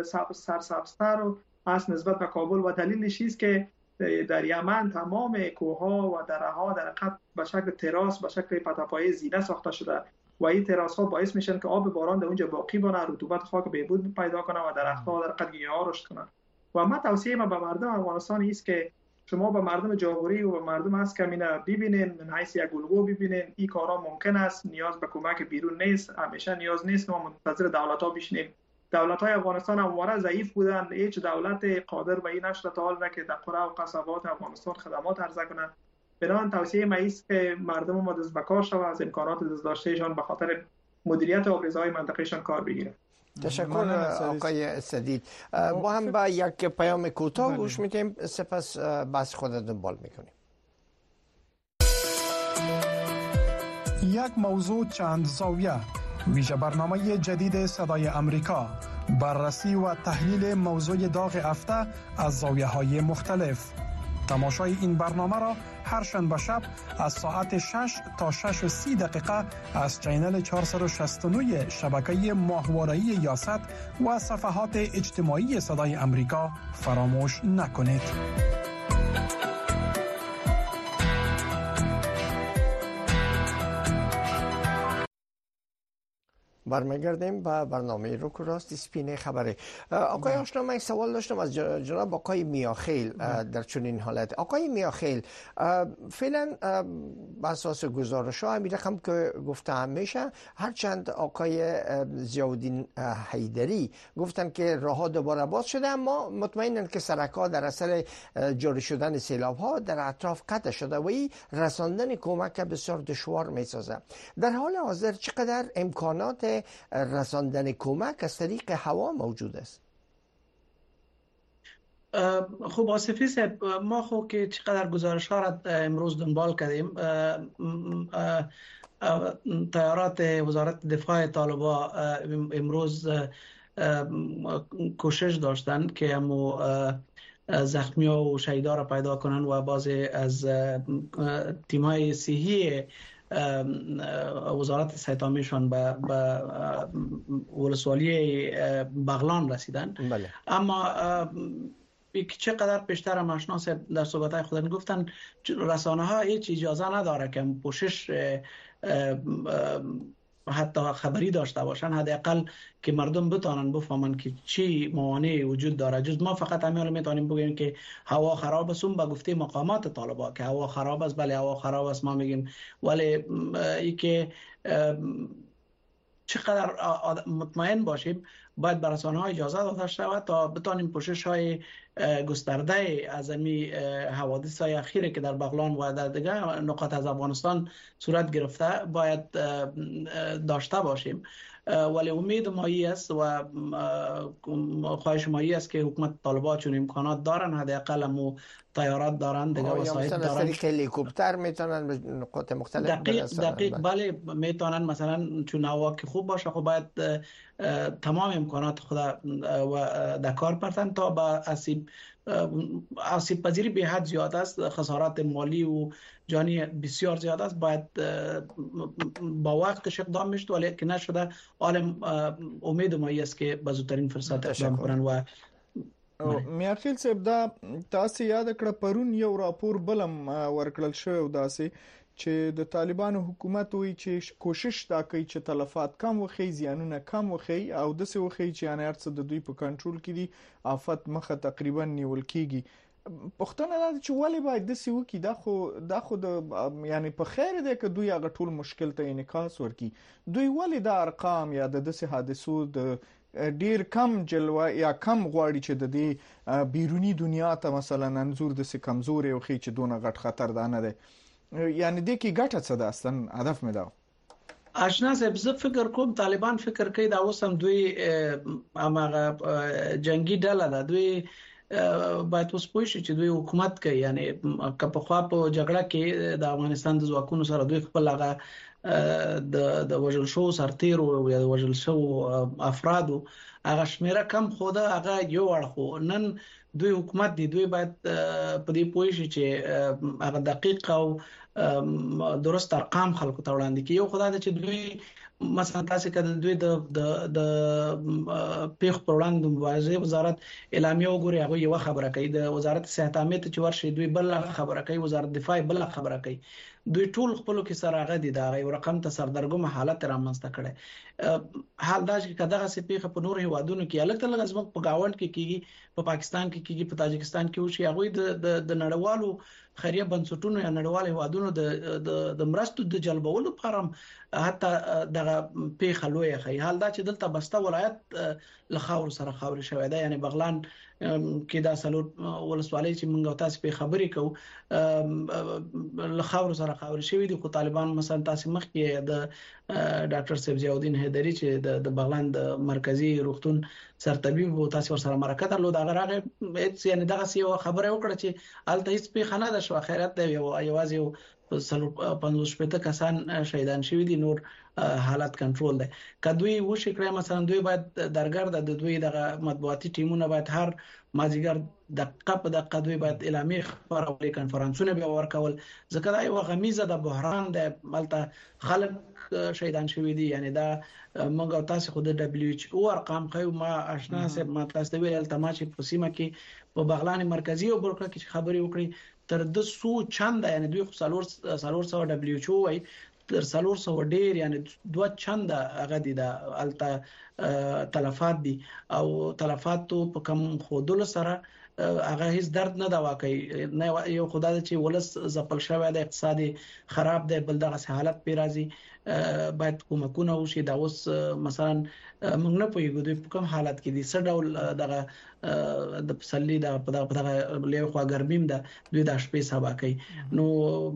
[SPEAKER 9] سرسبزتر است نسبت به کابل و دلیلش است که در یمن تمام کوهها و دره‌ها در حقیقت به شکل تراس به شکل پتاپای زینه ساخته شده و این تراس ها باعث میشن که آب باران در اونجا باقی بمونه، رطوبت خاک بهبود پیدا کنه و درخت‌ها در حقیقت گیاها رشد کنه. و من توصیه من به مردم افغانستان است که شما به مردم جاغوری و به مردم از کمینه ببینین، من حیث یک الگو ببینین این کارا ممکن است، نیاز به کمک بیرون نیست، همیشه نیاز نیست ما منتظر دولت‌ها بشینیم. دولت‌های افغانستان همواره ضعیف بودند، هیچ دولت قادر به این نشده تا حالا که در قرى و قصبات افغانستان خدمات عرضه کنند. بنابراین توصیه من است که مردم ما دست به کار شوند، از امکانات دست داشتهشان به خاطر مدیریت آبریزهای منطقه‌شان کار بگیرند.
[SPEAKER 2] تشکر آقای سدید. با هم با یک پیام کوتاه گوش میدیم، سپس بحث خود دنبال میکنیم.
[SPEAKER 11] یک موضوع چند زاویه، ویژه برنامه جدید صدای امریکا، بررسی و تحلیل موضوع داغ هفته از زاویه های مختلف. تماشای این برنامه را هر شنبه شب از ساعت شش تا شش و سی دقیقه از چینل چهارصد و شصت و نه شبکه ماهواره‌ای یاست و صفحات اجتماعی صدای امریکا فراموش نکنید.
[SPEAKER 2] برمیگردیم به برنامه رو که راست سپین خبره. آقای آشنا، من سوال داشتم از جناب آقای میاخیل در چنین حالت. آقای میاخیل، فعلا بر اساس گزارش ها همین رقم که گفته همیشه، هرچند آقای ضیاءالدین حیدری گفتن که راه ها دوباره باز شده، اما مطمئنن که سرک‌ها در اثر جاری شدن سیلاب ها در اطراف قطع شده و این رساندن کمک بسیار دشوار میسازه. در حال حاضر چقدر امکانات رساندن کمک از طریق هوا موجود است؟
[SPEAKER 8] خب آصفی صاحب، ما خب که چقدر گزارش ها را امروز دنبال کردیم، طیارات وزارت دفاع طالبان امروز کوشش داشتن که همو زخمی ها و شهیدا را پیدا کنن و بعضی از تیم های صحی وزارت صحت‌عامه‌شان به به ولسوالی بغلان رسیدن.
[SPEAKER 2] بله.
[SPEAKER 8] اما چقدر بیشتر هم آشنا در صحبت‌های خودن گفتن رسانه ها هیچ اجازه نداره که پوشش حتی خبری داشته باشن، حداقل که مردم بتونن بفهمن که چی موانعی وجود داره. جز ما فقط همین میتونیم بگیم که هوا خراب است، اون به گفته مقامات طالبان که هوا خراب است. بله هوا خراب است ما میگیم، ولی ای که چقدر مطمئن باشیم باید به رسانه‌ها اجازه داده شود تا بتانیم پوشش های گسترده از این حوادث های اخیره که در بغلان و در دیگر نقاط از افغانستان صورت گرفته باید داشته باشیم. ولی امید مایی است و خواهش مایی است که حکومت طالبان چون امکانات دارن، حداقل همو طیارات دارن، دیگه وسایل دارن،
[SPEAKER 2] مثلا از هلیکوپتر میتونن به نقاط مختلف
[SPEAKER 8] دقیق دقیق بله میتونن، مثلا چون هوا که خوب باشه خب باید تمام امکانات خود و در کار بردن تا با آسیب آسیب پذیری به حد زیاد است، خسارات مالی و جانی بسیار زیاد است، باید با وقتش اقدام میشد، ولی که نشده. عالم امید ما است که به زودترین فرصت اقدام کنن. و
[SPEAKER 1] میاخیل صاحب، دا تاسو یاد کړه پرون یو راپور بلم ورکړل شو داسې چې د طالبانو حکومت وی چې کوشش دا کوي چې تلفات کم وخی، زیانونه کم وخی او د څه وخی چې ان هرڅ د دوی په کنټرول کې دي، آفت مخه تقریبا نیول کیږي. پښتنه دا چې ولی باید د څه وکي، دا خو دا خو د یعنی په خیر دی که دوی هغه ټول مشکل ته انعکاس ورکي. دوی ولی دا ارقام یا د داسې حادثو د ډیر کم جلوه یا کم غواړي چې د دې بیرونی دنیا ته مثلا انزور د څه کمزوري او خي چې دونه غټ خطر دانه ده، یعنی د کی ګټه څه ده اصلا هدف مې دا
[SPEAKER 8] آشنا صاحب. زه فکر کوم طالبان فکر کوي دا اوس هم دوی هغه جنگي ډله ده، دوی باید اوس پوه شي چې دوی حکومت کوي. یعنی که په خوا په جګړه کې د افغانستان د ځواکونو سره دوی خپل هغه د د وژل شو سرتیرو یا د وژل شو افرادو هغه شمیره کم خوده هغه یو اړخو. نن دوی حکومت دی، دوی باید په دې پوه شي چې هغه دقیق او درست ارقام خلکو ته وړاندې کوي. یو خدای چې دوی مثلا تاسو کده دوی د د د پیښ پر وړاندې مبارزه وزارت اعلامیه وګوري، هغه یو خبره کوي، د وزارت صحت عامه ته چې ورشي دوی بل خبره کوي، وزارت دفاع بل خبره کوي. دوی ټول خپل کې سره هغه دي دا یو رقم ته سردرګم حالت رامنځته کړي. حال دا چې کداغه سپیخه په نور هیوادونو کې الګ تل غزمک په گاوند کې کیږي، په پاکستان کې کیږي، په تاجکستان کې وشي، هغه د د نړیوالو خیریه بنسټونو یا نړیوالو هیوادونو د د مرستو د جلبولو لپاره حتی دغه پیښه لوی خي. حال دا چې دلته بسته ولایت لخاور سره خاور شوی دی، یعنی بغلان کې دا سلور ولسوالۍ چې موږ تاسو په خبرې کوو لخاور سره خاور شوی دي. خو طالبان مثلا تاسو مخ کې د ډاکټر صاحب ضیاءالدین حیدری چې د بغلان د مرکزی روغتون سرطبيب او تاسو سره مرکه درلود، هغه راغی یعنی دغه یو خبره وکړه چې الته هیڅ پیښه نه ده شو، خیرات دی، یو یوازې په سلو پنځوس شپږ کسان شهیدان شوی دي، نور حالت کنټرول دی. کدوې وشي کړی مثلا دوی باید درګرد د دوی د مطبوعاتي ټیمونه باید هر مازیګر د قپ د قدوی باید اعلامیه خبرولې کنفرانسونه به ورکول، ځکه دا یو غمیزه د بحران د ملته خلک شهیدان شوی دي. یعنی دا موږ تاسو خو د دبليو ایچ او ارقام خو ما آشنا سه ما تاسو ویل تماشې په سیمه کې په بغلان مرکزی او برکه کې خبري وکړي تر د سو چند، یعنی دوی خو سالور سالور سو دبليو ایچ او وای تر سالور سو ډیر، یعنی دوه چند هغه دي د الته تلفات دي او تلفات په کم خودل سره هغه هیڅ درد نه دا واقعي نه یو خدای چې ولس زپل شوی د اقتصادي خراب دی، بل دغه حالت پی راځي باید کومکونه وشي. دا اوس مثلا موږ نه پوهیږو دوی په کوم حالت کې دي، څه ډول دغه د پسلی د په دغه له خوا ګرمیم ده دوی د شپې سبا کوي. نو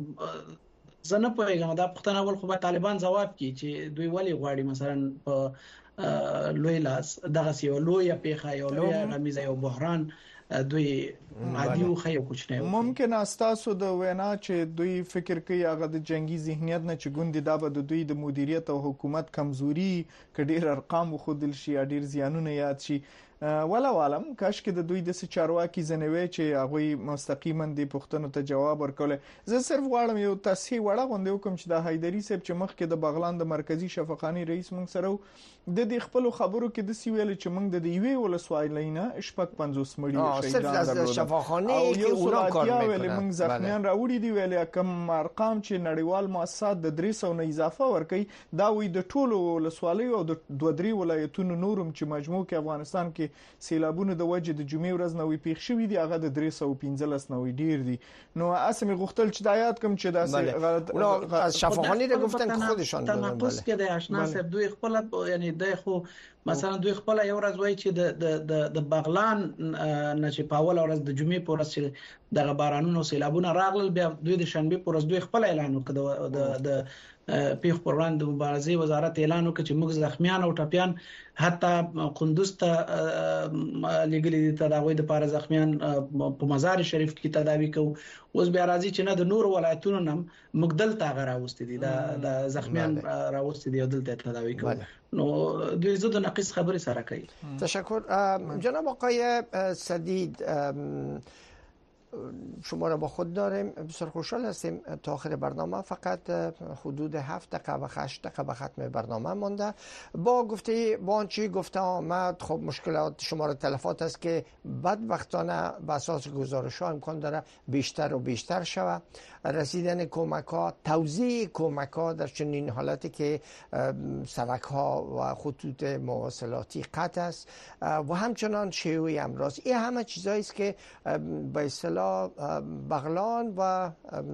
[SPEAKER 8] زه نه پوهیږم دا پښتنه ول خو به طالبان جواب کوي چې دوی ولی غواړي مثلا په لوی لاس دغه یو لوی پیخه یو لوی غمیزه یو بحران دوی عادي او خیو کوچنه.
[SPEAKER 1] ممکن استاسو د وینا چې دوی فکر کوي هغه د جنگي ذهنیت نه چې ګوندې دا به د دوی د مدیریت او حکومت کمزوري کډیر ارقام خودل شي ډیر زیانونه یاد شي. ولا عالم کاش کې د دوی د چارواکي زنوي چې هغه مستقیما د پښتنو ته جواب ورکول. زه صرف غواړم یو تصحیح وړه غونډه وکم چې د حیدری صاحب چې مخ کې د بغلان د مرکزی شفاخاني رئیس مونږ سره د دې خپل خبرو کې د سی ویل چې مونږ د دیوی ولسوالینا شپږ پنځوس مړي
[SPEAKER 2] شهیدان درلودل شفاخاني کې اونا کار
[SPEAKER 1] ویل مونږ ځخمیان راوړي دی ویل کم ارقام چې نړیوال مؤسسات د درې سوه نه اضافه ورکي دا وي د ټولو ولسوالۍ او د دوه درې ولایتونو نورم چې مجموع کې افغانستان کې سیلابونه د وجه د جمعې ورځ نوې پیښ شوې دي هغه د درې سوه پنځلس نوې ډیر دي. نو اسمه غوښتل چې د آیات کم چې دا
[SPEAKER 2] غلط از شفاخاني را گفتن که خودشان دادن.
[SPEAKER 8] تناقض کې د آشنا صاحب دوی خپل یعنی د خو مثلا دوی خپل یو ورځ وای چې د د د بغلان نه چې پاول ورځ د جمعې په ورځ د بارانونو سیلابونه راغلل بیا دوی د شنبه په ورځ دوی خپل اعلان وکړ د د پیښ پر وړاندې مبارزې وزارت اعلان وکړ چې موږ زخمیان او ټپيان حتی قندوز ته لګلې دي تداوی د پاره زخمیان په مزار شریف کې تداوی کوو. اوس بیا راځي چې نه د نور ولایتونو نم مقدل تا غراوستي دي د زخمیان راوستي دي او دلته تداوی کوو. نو دوی زده ناقص خبري سره کوي.
[SPEAKER 2] تشکر جناب آقای سدید، شما را با خود داریم. بسیار خوشحال هستیم تا آخر برنامه فقط حدود هفت دقیقه و هشت دقیقه به ختم برنامه مانده. با گفته با آنچه گفته آمد خب مشکلات شماره تلفات است که بدبختانه به اساس گزارش ها امکان داره بیشتر و بیشتر شود. رسیدن کمک ها، توزیع کمک ها در چنین حالتی که سرک ها و خطوط مواصلاتی قطع است و همچنان شیوع امراض، این همه چیزایی است که به اصطلاح بغلان و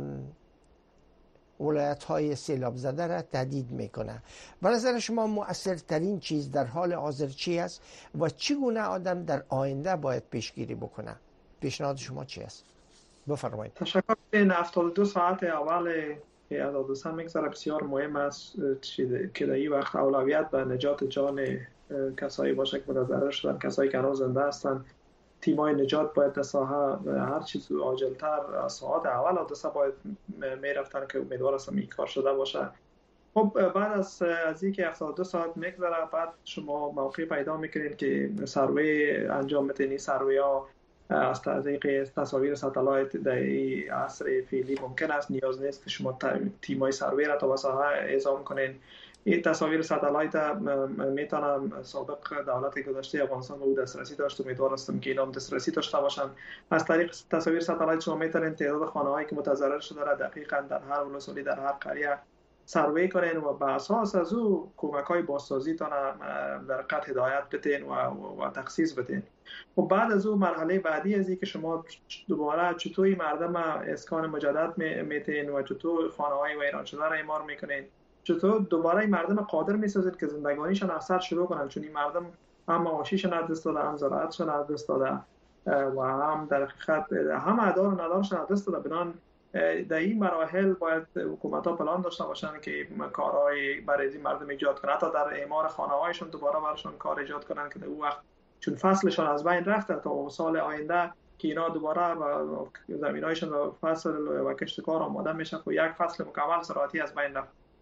[SPEAKER 2] ولایت های سیلاب زده را تهدید میکنه. به نظر شما مؤثرترین چیز در حال حاضر چی است و چگونه آدم در آینده باید پیشگیری بکنه؟ پیشنهاد شما چی است؟ بفرمایید.
[SPEAKER 9] تشکر. این هفتاد و دو ساعت اول حادثه میگذره بسیار مهم است که در این وقت اولویت به نجات جان کسایی باشه که متضرر شدن، کسایی که هنوز زنده هستند. تیمای نجات باید در ساحه هر چیز عاجلتر ساعت اول حادثه باید میرفتن که امیدوار هستم این کار شده باشه. خب بعد از از اینکه هفتاد و دو ساعت میگذره بعد شما موقع پیدا میکنید که سروی انجام بدین. سروی ها از طریق تصاویر ساتلایت در این عصر فعلی ممکن است، نیاز نیست که شما تیمای سروی را تا به ساحه اعزام کنین. این تصاویر ساتلایت میتونم سابق دولت گذشته افغانستان رو دسترسی داشت، امیدوار هستم که اینا هم دسترسی داشته باشن. از طریق تصاویر ساتلایت شما میتونید تعداد خانه‌هایی که متضرر شده را دقیقاً در هر ولسوالی در هر قریه سروی کنین و به اساس از او کمک‌های بازسازی تان در قطع هدایت بدین و و تخصیص بدین. و بعد از او مرحله بعدی از این که شما دوباره چطور مردم اسکان مجدد میتین و چطور خانه‌های ویران شده را اعمار میکنین، چطور دوباره مردم قادر میسازید که زندگانیشان از سر شروع کنن، چون این مردم هم معاشیشون از دست داده، هم زراعتشون از دست داده و هم در حقیقت هم ادار و ندارشون از دست داده. بنان در این مراحل باید حکومت‌ها پلان داشته باشن که کارهای برای این مردم ایجاد کنن، حتی در اعمار خانه‌هایشون دوباره براشون کار ایجاد کنن که در اون وقت چون فصلشون از بین رفته تا سال آینده که اینا دوباره زمینایشون و فصل و کشت کار آماده میشن و یک فصل مکمل زراعتی از بین رفت.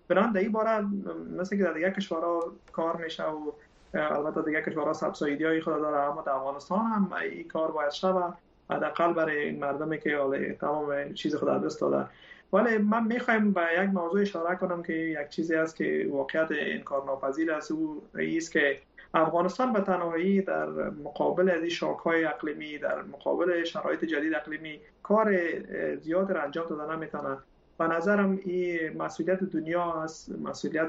[SPEAKER 9] بنابراین در این باره مثل که در دیگر کشورها کار میشه و البته دیگر کشورها سبسایدی های خود داره، اما در افغانستان هم این کار باید شود، حداقل برای این مردمی که تمام چیز خود دست داده. ولی من میخوایم به یک موضوع اشاره کنم که یک چیزی است که واقعیت انکارناپذیر است، او است که افغانستان به تنهایی در مقابل از این شاک‌های اقلیمی، در مقابل شرایط جدید اقلیمی کار زیاد را انجام داده نمیتونه. به نظرم این مسئولیت دنیا است، مسئولیت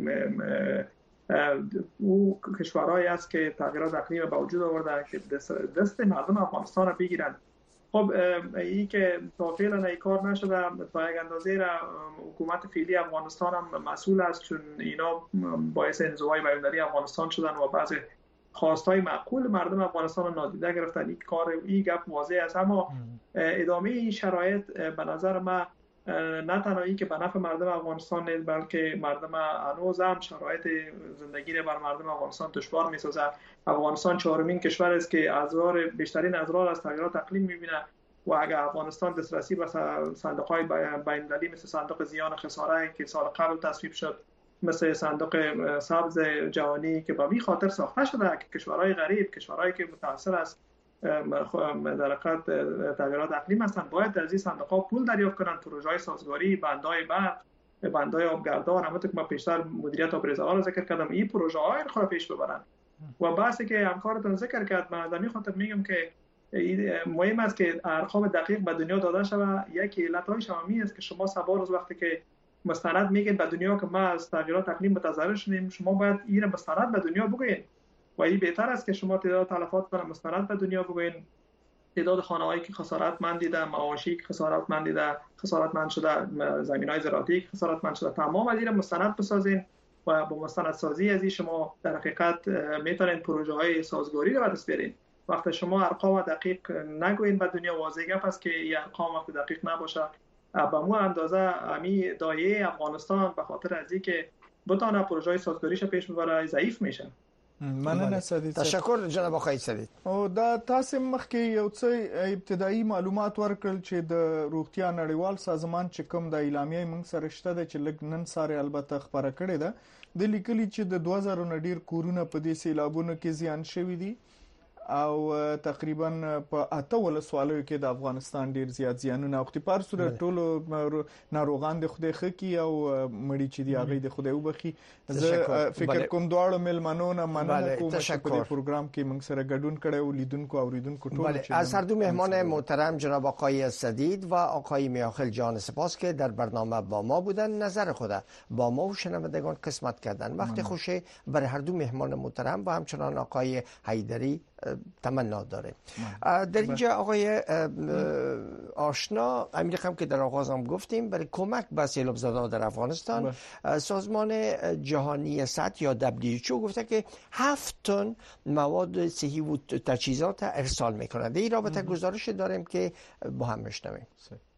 [SPEAKER 9] او کشورهایی است که تغییرات اقلیمی به وجود آورده که دست, دست مردم افغانستان را بگیرن. خب این که تا فعلا این کار نشده، تا یک اندازه را حکومت فعلی افغانستان هم مسئول است، چون اینا باعث انزوای بین‌المللی افغانستان شدن و بعضی خواستای معقول مردم افغانستان را نادیده گرفتن. این کار این گپ واضح است، اما ادامه این شرایط به نظر من نه تنهایی که به نفع مردم افغانستان نیست، بلکه مردم هنوز هم شرایط زندگی را بر مردم افغانستان دشوار می‌سازه. افغانستان چهارمین کشور است که اضرار بیشترین اضرار از تغییرات اقلیم می‌بینه و اگر افغانستان دسترسی به صندوق‌های بین‌المللی مثل صندوق زیان خسارت که سال قبل تصویب شد، مثل صندوق سبز جهانی که به این خاطر ساخته شده که کشورهای غریب، کشورهایی که متأثر است در حقیقت تغییرات اقلیم هستند، باید از این صندوق‌ها پول دریافت کنند، پروژه‌های سازگاری، بندهای برق، بندهای آبگردان، همونطور که ما پیشتر مدیریت آب ریزه‌ها را ذکر کردم، این پروژه‌ها این خود پیش ببرند. و بحثی که همکارتون ذکر کرد، من در این خاطر میگم که مهم است که ارقام دقیق به دنیا داده شود. یکی علت‌هایش هم است که شما سبا روز وقتی که مستند میگید به دنیا که ما از تغییرات اقلیم متضرر شدیم، شما باید این مستند به دنیا بگویید و این بهتر است که شما تعداد تلفات را مستند به دنیا بگویید، تعداد خانه‌هایی که خسارتمند دیده، معاشی که خسارتمند دیده، خسارتمند شده، زمین‌های زراعتی که خسارتمند شده، تمام از این مستند بسازین و با مستندسازی از این شما در حقیقت میتونید پروژه‌های سازگاری را به دست بیارین. وقتی شما ارقام دقیق نگوین به دنیا، واضح گپ است که این ارقام وقتی دقیق نباشه به مو اندازه امی دایه افغانستان به خاطر از اینکه بتونه پروژه‌های سازگاریش پیش ببره ضعیف میشه.
[SPEAKER 1] مننه سدید.
[SPEAKER 2] تشکر جناب آقای سدید.
[SPEAKER 1] او دا تاسو مخکې یو څه ابتدایي معلومات ورکړل چې د روغتیا نړیوال سازمان چې کوم د اعلامیه موږ سره شته د چې لګ نن ساره البته خبره کړې ده د لیکلي چې د دوه زره نه ډیر کورونه په دې سیلابونو کې زیان شوي دي او تقریبا په اته ولسوالیو کې د افغانستان ډیر زیات زیانونه او په صورت ټولو ناروغان د خوده خکی او مړي چې دی هغه د خوده وبخي. زه فکر کوم دواړو ملمنو نه مننه کوم چې په پروګرام کې موږ سره ګډون کړي او لیدونکو او اوریدونکو ټول.
[SPEAKER 2] از هر دو مهمان محترم جناب آقای سدید و آقای میاخیل جان سپاس که در برنامه با ما بودن، نظر خود با ما و شنوندگان قسمت کردن. وقت خوشی برای هر دو مهمان محترم و همچنان آقای حیدری تمنا داره. در اینجا آقای آشنا امیرخم که در آغاز هم گفتیم برای کمک به سیلاب زده‌ها در افغانستان سازمان جهانی صحت یا دبلیو اچ او گفته که هفت تن مواد صحی و تجهیزات ارسال میکنه. در این رابطه گزارش داریم که با هم بشنویم.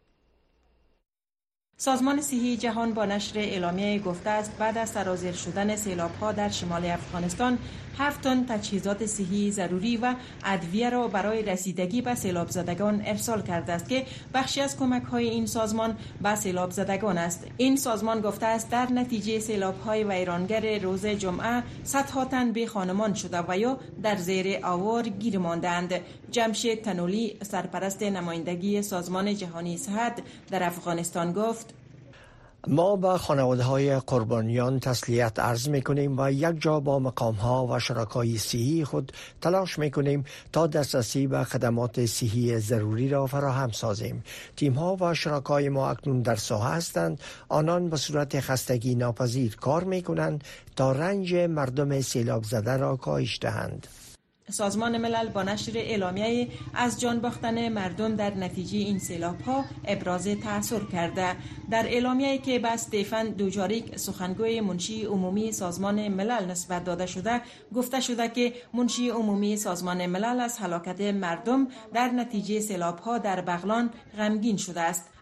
[SPEAKER 12] سازمان صحی جهان با نشر اعلامیه گفته است بعد از سرازیر شدن سیلاب‌ها در شمال افغانستان هفت تن تجهیزات صحی ضروری و ادویه را برای رسیدگی به سیلاب زدگان ارسال کرده است که بخشی از کمک‌های این سازمان به سیلاب زدگان است. این سازمان گفته است در نتیجه سیلاب‌های ویرانگر روز جمعه صدها تن بی خانمان شده و یا در زیر آوار گیر ماندند. جمشید تنولی سرپرست نمایندگی سازمان جهانی صحت در افغانستان گفت
[SPEAKER 2] ما به خانواده های قربانیان تسلیت عرض می کنیم و یک جا با مقام ها و شرکای صحی خود تلاش می کنیم تا دسترسی به خدمات صحی ضروری را فراهم سازیم. تیم ها و شرکای ما اکنون در ساحه هستند. آنان به صورت خستگی ناپذیر کار می کنند تا رنج مردم سیلاب زده را کاهش دهند.
[SPEAKER 12] سازمان ملل با نشر اعلامیه از جان باختن مردم در نتیجه این سیلاب‌ها ابراز تأثیر کرده. در اعلامیه‌ای که به استفان دوجاریک سخنگوی منشی عمومی سازمان ملل نسبت داده شده گفته شده که منشی عمومی سازمان ملل از هلاکت مردم در نتیجه سیلاب‌ها در بغلان غمگین شده است.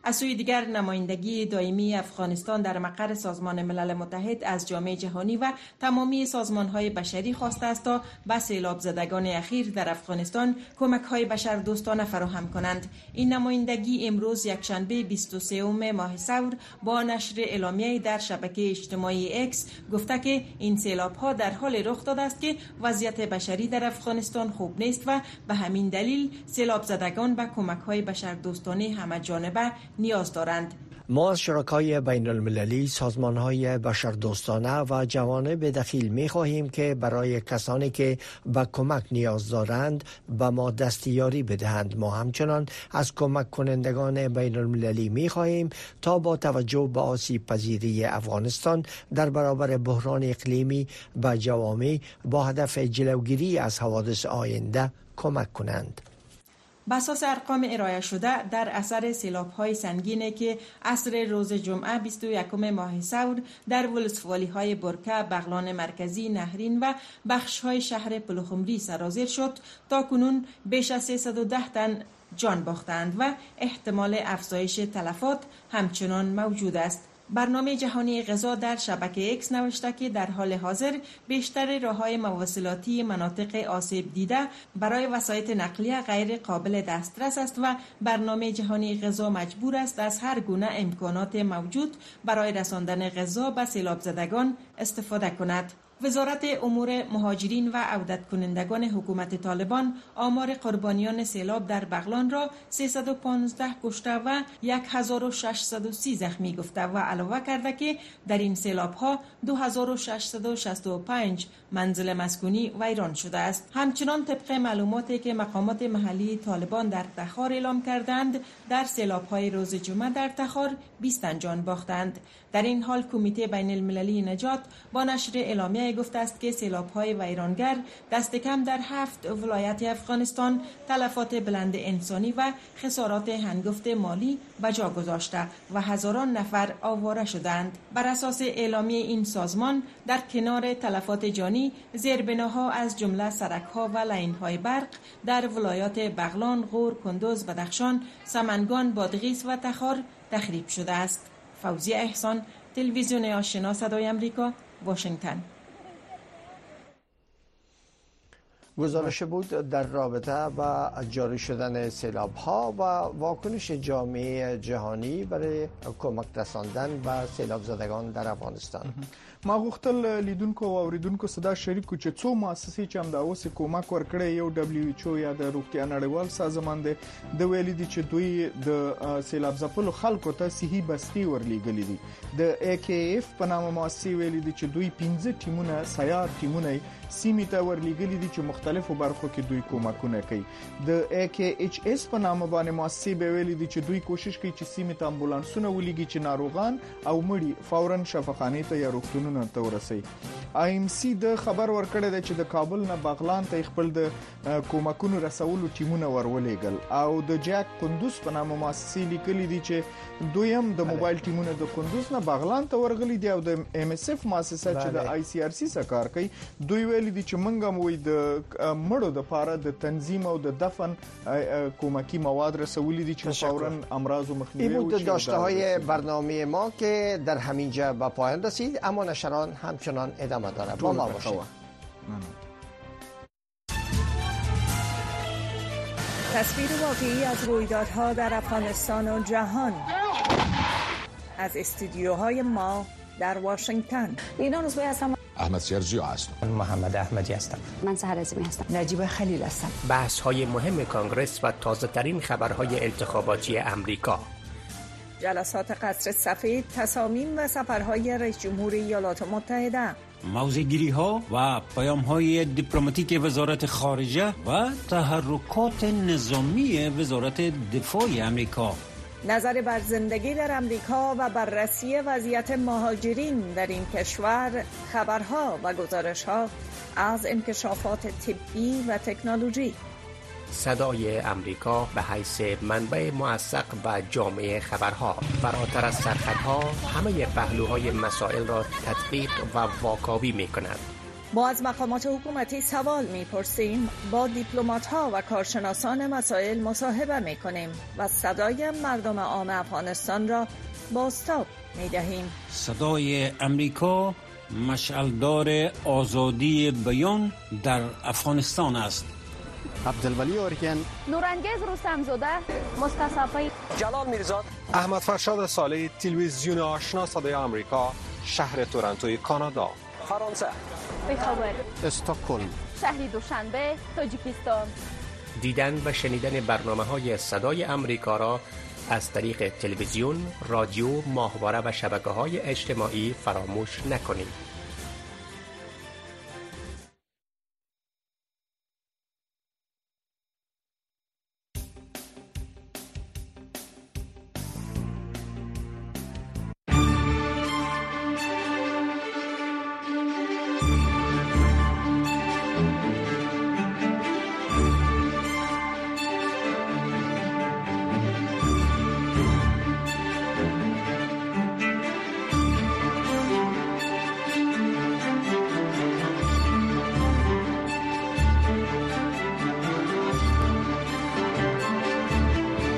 [SPEAKER 12] از سوی دیگر نمایندگی دائمی افغانستان در مقر سازمان ملل متحد از جامعه جهانی و تمامی سازمان‌های بشری خواسته است تا به سیلاب زدگان اخیر در افغانستان کمک‌های بشردوستانه فراهم کنند. این نمایندگی امروز یکشنبه بیست و سوم ماه ثور با نشر اعلامیه در شبکه اجتماعی اکس گفته که این سیلاب‌ها در حال رخ داده است که وضعیت بشری در افغانستان خوب نیست و به همین دلیل سیلاب زدگان به کمک‌های بشردوستانه همه‌جانبه نیاز دارند.
[SPEAKER 2] ما از شرکای بین المللی، سازمان‌های بشردوستانه و جوانب دخیل می‌خواهیم که برای کسانی که به کمک نیاز دارند به ما دستیاری بدهند. ما همچنان از کمک کنندگان بین المللی می‌خواهیم تا با توجه به آسیب پذیری افغانستان در برابر بحران اقلیمی به جوامع با هدف جلوگیری از حوادث آینده کمک کنند.
[SPEAKER 12] بر اساس ارقام ارائه شده در اثر سیلاب‌های سنگینی که عصر روز جمعه بیست و یکم ماه ثور در ولسوالی‌های برکه، بغلان مرکزی، نهرین و بخش‌های شهر پلخمری سرازیر شد، تا کنون بیش از سیصد و ده تن جان باختند و احتمال افزایش تلفات همچنان موجود است. برنامه جهانی غذا در شبکه اکس نوشته که در حال حاضر بیشتر راه‌های مواصلاتی مناطق آسیب دیده برای وسایط نقلیه غیر قابل دسترس است و برنامه جهانی غذا مجبور است از هر گونه امکانات موجود برای رساندن غذا به سیلاب زدگان استفاده کند. وزارت امور مهاجرین و عودت کنندگان حکومت طالبان آمار قربانیان سیلاب در بغلان را سیصد و پانزده کشته و هزار و ششصد و سی زخمی گفته و علاوه کرده که در این سیلاب‌ها دو هزار و ششصد و شصت و پنج منزل مسکونی ویران شده است. همچنان طبق معلوماتی که مقامات محلی طالبان در تخار اعلام کردند، در سیلاب‌های روز جمعه در تخار بیست تن جان باختند. در این حال کمیته بین المللی نجات با نشر اعلامیه گفته است که سیلاب‌های ویرانگر دست کم در هفت ولایت افغانستان تلفات بلند انسانی و خسارات هنگفت مالی به جا گذاشته و هزاران نفر آواره شدند. بر اساس اعلامیه این سازمان، در کنار تلفات جانی، زیربناها از جمله سرک‌ها و لاین‌های برق در ولایات بغلان، غور، کندوز، بدخشان، سمنگان، بادغیس و تخار تخریب شده است. فوزیه احسان، تلویزیون آشنا صدای امریکا، واشنگتن.
[SPEAKER 2] گزارش بود در رابطه با جاری شدن سیلاب ها و واکنش جامعه جهانی برای کمک رساندن به سیلاب زدگان در افغانستان.
[SPEAKER 1] ما غوښتل لیدونکو او اوریدونکو صدا شریکو چې څو مؤسسې چې هم دا اوس کومک ورکړي، یو دبليو ایچ او یا د روغتیا نړیوال سازمان دی د ویلي دي چې دوی د سیلاب ځپلو خلکو ته صحي بستي ورلېږلي دي. د ای کی اف په نامه مؤسسې ویلي دي چې دوی پنځه ټیمونه سیار ټیمونه سیمې ته ورلېږلي دي چې مختلفو برخو کې دوی کومکونه کوي. د ای کی ایچ اس په نامه باندې مؤسسې به ویلي دي چې دوی کوشش کوي چې سیمې ته امبولانسونه ولېږي چې ناروغان او مړي فورا شفاخانه ته یا روغتونونو ته ورسي. آی ام سی د خبر ورکړی دی چې د کابل نه بغلان ته خپل د کومکونو رسولو ټیمونه ورولېګل او د جاک کندوز په نامه مؤسسې لیکلي دي چې دویم د موبایل ټیمونه د کندوز نه بغلان ته ورغلي دي او د ام اس اف مؤسسه چې د آی سی آر سی سره کار کوي دوی ویلي دي چې منګه موي د مړو د پاره د تنظیم او د دفن کومکی مواد رسولي دي چې فورا امراض و مخنیوی
[SPEAKER 2] این بود داشته های برنامه ما که در همینجا به پایان رسید، اما نشران همچنان ادامه داره. با ما باشید.
[SPEAKER 10] تصویر واقعی از رویدادها در افغانستان و جهان از استودیوهای ما در واشنگتن.
[SPEAKER 13] اینا روزبه هستم.
[SPEAKER 14] احمد سیرجی هستم.
[SPEAKER 15] محمد احمدی هستم.
[SPEAKER 13] من سحر عظیمی هستم.
[SPEAKER 10] نجیب خلیل هستم.
[SPEAKER 15] بحث های مهم کانگرس و تازه ترین خبرهای انتخاباتی امریکا.
[SPEAKER 10] جلسات قصر سفید، تصامیم و سفرهای رئیس جمهور ایالات متحده.
[SPEAKER 16] موضع‌گیری ها و پیام های دیپلماتیک وزارت خارجه و تحرکات نظامی وزارت دفاع امریکا.
[SPEAKER 10] نظر بر زندگی در امریکا و بررسی وضعیت مهاجرین در این کشور، خبرها و گزارش‌ها از انکشافات طبی و تکنولوژی.
[SPEAKER 15] صدای امریکا به حیث منبع موثق و جامع خبرها، فراتر از سرحدها همه پهلوهای مسائل را تدقیق و واکاوی می کند.
[SPEAKER 14] ما از مقامات حکومتی سوال می‌پرسیم، با دیپلمات‌ها و کارشناسان مسائل مصاحبه می‌کنیم و صدای مردم عام افغانستان را بازتاب می‌دهیم.
[SPEAKER 16] صدای امریکا مشعلدار آزادی بیان در افغانستان است.
[SPEAKER 17] عبدالولی اورگن،
[SPEAKER 18] نورانگیز رستمزاده، مصطفی
[SPEAKER 19] جلال میرزاد،
[SPEAKER 20] احمد فرشاد صالح، تلویزیون آشنا صدای آمریکا، شهر تورنتوی کانادا.
[SPEAKER 19] فرانسه،
[SPEAKER 18] بخبر،
[SPEAKER 17] استکهلم،
[SPEAKER 18] شهر دوشنبه، تاجیکستان.
[SPEAKER 15] دیدن و شنیدن برنامه‌های صدای آمریکا را از طریق تلویزیون، رادیو، ماهواره و شبکه‌های اجتماعی فراموش نکنید.